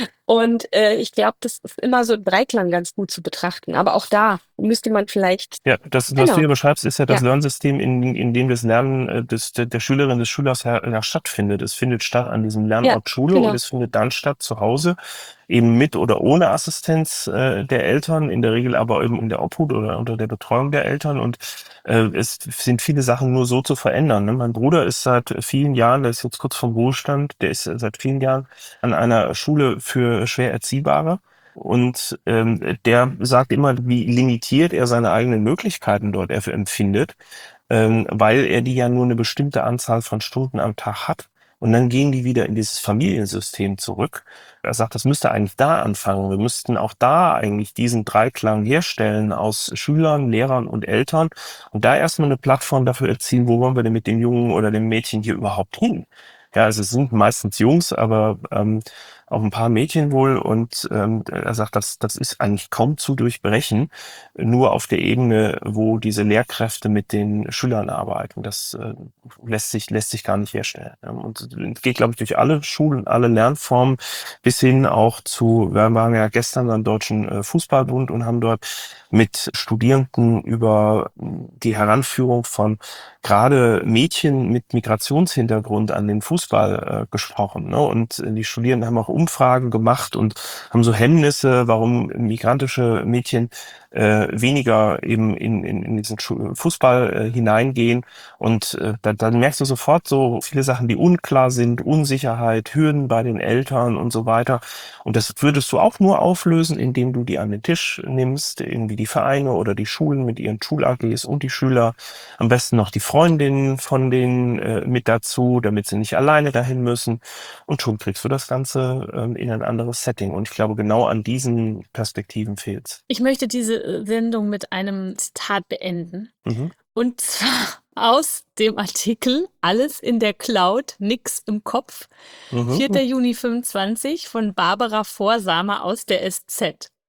Und äh, ich glaube, das ist immer so im Dreiklang ganz gut zu betrachten. Aber auch da müsste man vielleicht, Ja, das, was Genau. du hier beschreibst, ist ja das Ja. Lernsystem, in, in dem das Lernen äh, des, der, der Schülerin, des Schülers ja, ja stattfindet. Es findet statt an diesem Lernort Schule genau. und es findet dann statt zu Hause, eben mit oder ohne Assistenz äh, der Eltern, in der Regel aber eben in der Obhut oder unter der Betreuung der Eltern. Und äh, es sind viele Sachen nur so zu verändern. Ne? Mein Bruder ist seit vielen Jahren, der ist jetzt kurz vom Ruhestand, der ist seit vielen Jahren an einer Schule für schwer Erziehbare. Und ähm, der sagt immer, wie limitiert er seine eigenen Möglichkeiten dort er empfindet, ähm, weil er die ja nur eine bestimmte Anzahl von Stunden am Tag hat. Und dann gehen die wieder in dieses Familiensystem zurück. Er sagt, das müsste eigentlich da anfangen. Wir müssten auch da eigentlich diesen Dreiklang herstellen aus Schülern, Lehrern und Eltern und da erstmal eine Plattform dafür erzielen, wo wollen wir denn mit dem Jungen oder dem Mädchen hier überhaupt hin? Ja, also es sind meistens Jungs, aber ähm, auch ein paar Mädchen wohl. Und ähm, er sagt, das, das ist eigentlich kaum zu durchbrechen, nur auf der Ebene, wo diese Lehrkräfte mit den Schülern arbeiten. Das äh, lässt sich lässt sich gar nicht herstellen. Und es geht, glaube ich, durch alle Schulen, alle Lernformen bis hin auch zu, wir waren ja gestern beim Deutschen Fußballbund und haben dort mit Studierenden über die Heranführung von gerade Mädchen mit Migrationshintergrund an den Fußball äh, gesprochen. Ne? Und die Studierenden haben auch Umfragen gemacht und haben so Hemmnisse, warum migrantische Mädchen äh, weniger eben in, in, in diesen Fußball äh, hineingehen. Und äh, da, dann merkst du sofort so viele Sachen, die unklar sind, Unsicherheit, Hürden bei den Eltern und so weiter. Und das würdest du auch nur auflösen, indem du die an den Tisch nimmst, irgendwie die Vereine oder die Schulen mit ihren Schul-A Gs und die Schüler, am besten noch die Freundinnen von denen äh, mit dazu, damit sie nicht alleine dahin müssen. Und schon kriegst du das Ganze ähm, in ein anderes Setting. Und ich glaube, genau an diesen Perspektiven fehlt's. Ich möchte diese Sendung mit einem Zitat beenden. Mhm. Und zwar aus dem Artikel Alles in der Cloud, nix im Kopf, Mhm. vierter Juni fünfundzwanzig von Barbara Vorsamer aus der S Z.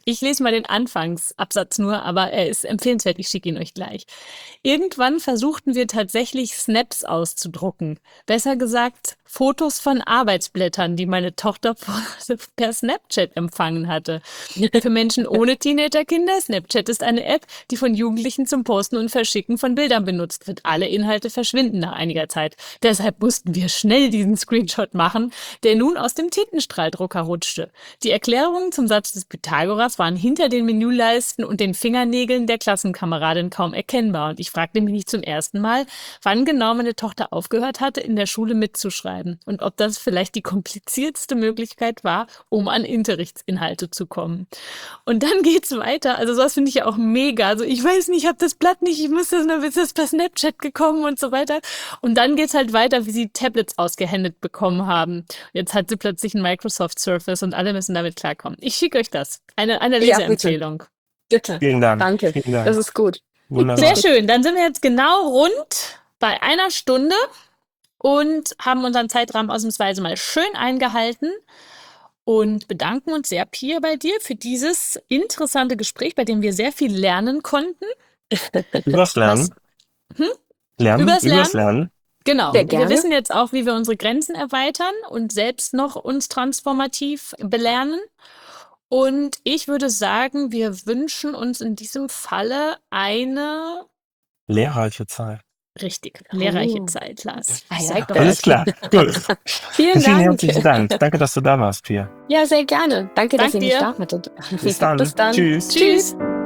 Ich lese mal den Anfangsabsatz nur, aber er ist empfehlenswert. Ich schicke ihn euch gleich. Irgendwann versuchten wir tatsächlich Snaps auszudrucken. Besser gesagt, Fotos von Arbeitsblättern, die meine Tochter per Snapchat empfangen hatte. Für Menschen ohne Teenagerkinder, Snapchat ist eine App, die von Jugendlichen zum Posten und Verschicken von Bildern benutzt wird. Alle Inhalte verschwinden nach einiger Zeit. Deshalb mussten wir schnell diesen Screenshot machen, der nun aus dem Tintenstrahldrucker rutschte. Die Erklärungen zum Satz des Pythagoras waren hinter den Menüleisten und den Fingernägeln der Klassenkameradin kaum erkennbar. Und ich fragte mich nicht zum ersten Mal, wann genau meine Tochter aufgehört hatte, in der Schule mitzuschreiben. Und ob das vielleicht die komplizierteste Möglichkeit war, um an Unterrichtsinhalte zu kommen. Und dann geht's weiter. Also sowas finde ich ja auch mega. Also ich weiß nicht, ich habe das Blatt nicht, ich muss das nur, ist das per Snapchat gekommen und so weiter. Und dann geht's halt weiter, wie sie Tablets ausgehändigt bekommen haben. Jetzt hat sie plötzlich ein Microsoft Surface und alle müssen damit klarkommen. Ich schicke euch das. Eine, eine Ja, Leseempfehlung. Bitte. Vielen Dank. Danke. Vielen Dank. Das ist gut. Wunderbar. Sehr schön. Dann sind wir jetzt genau rund bei einer Stunde und haben unseren Zeitrahmen ausnahmsweise mal schön eingehalten und bedanken uns sehr, Pia, bei dir für dieses interessante Gespräch, bei dem wir sehr viel lernen konnten. Übers Lernen. Hm? Lernen. Übers Übers Lernen. Genau. Sehr Wir gerne. wissen jetzt auch, wie wir unsere Grenzen erweitern und selbst noch uns transformativ belernen. Und ich würde sagen, wir wünschen uns in diesem Falle eine Lehrreiche Zeit. richtig lehrreiche Oh. Zeit, Lars. I Sag like doch that. Alles klar. Gut. Vielen Vielen Dank. herzlichen Dank. Danke, dass du da warst, Pia. Ja, sehr gerne. Danke, dass Dank ihr mich dir. da hattet. Bis dann. Bis dann. Tschüss. Tschüss.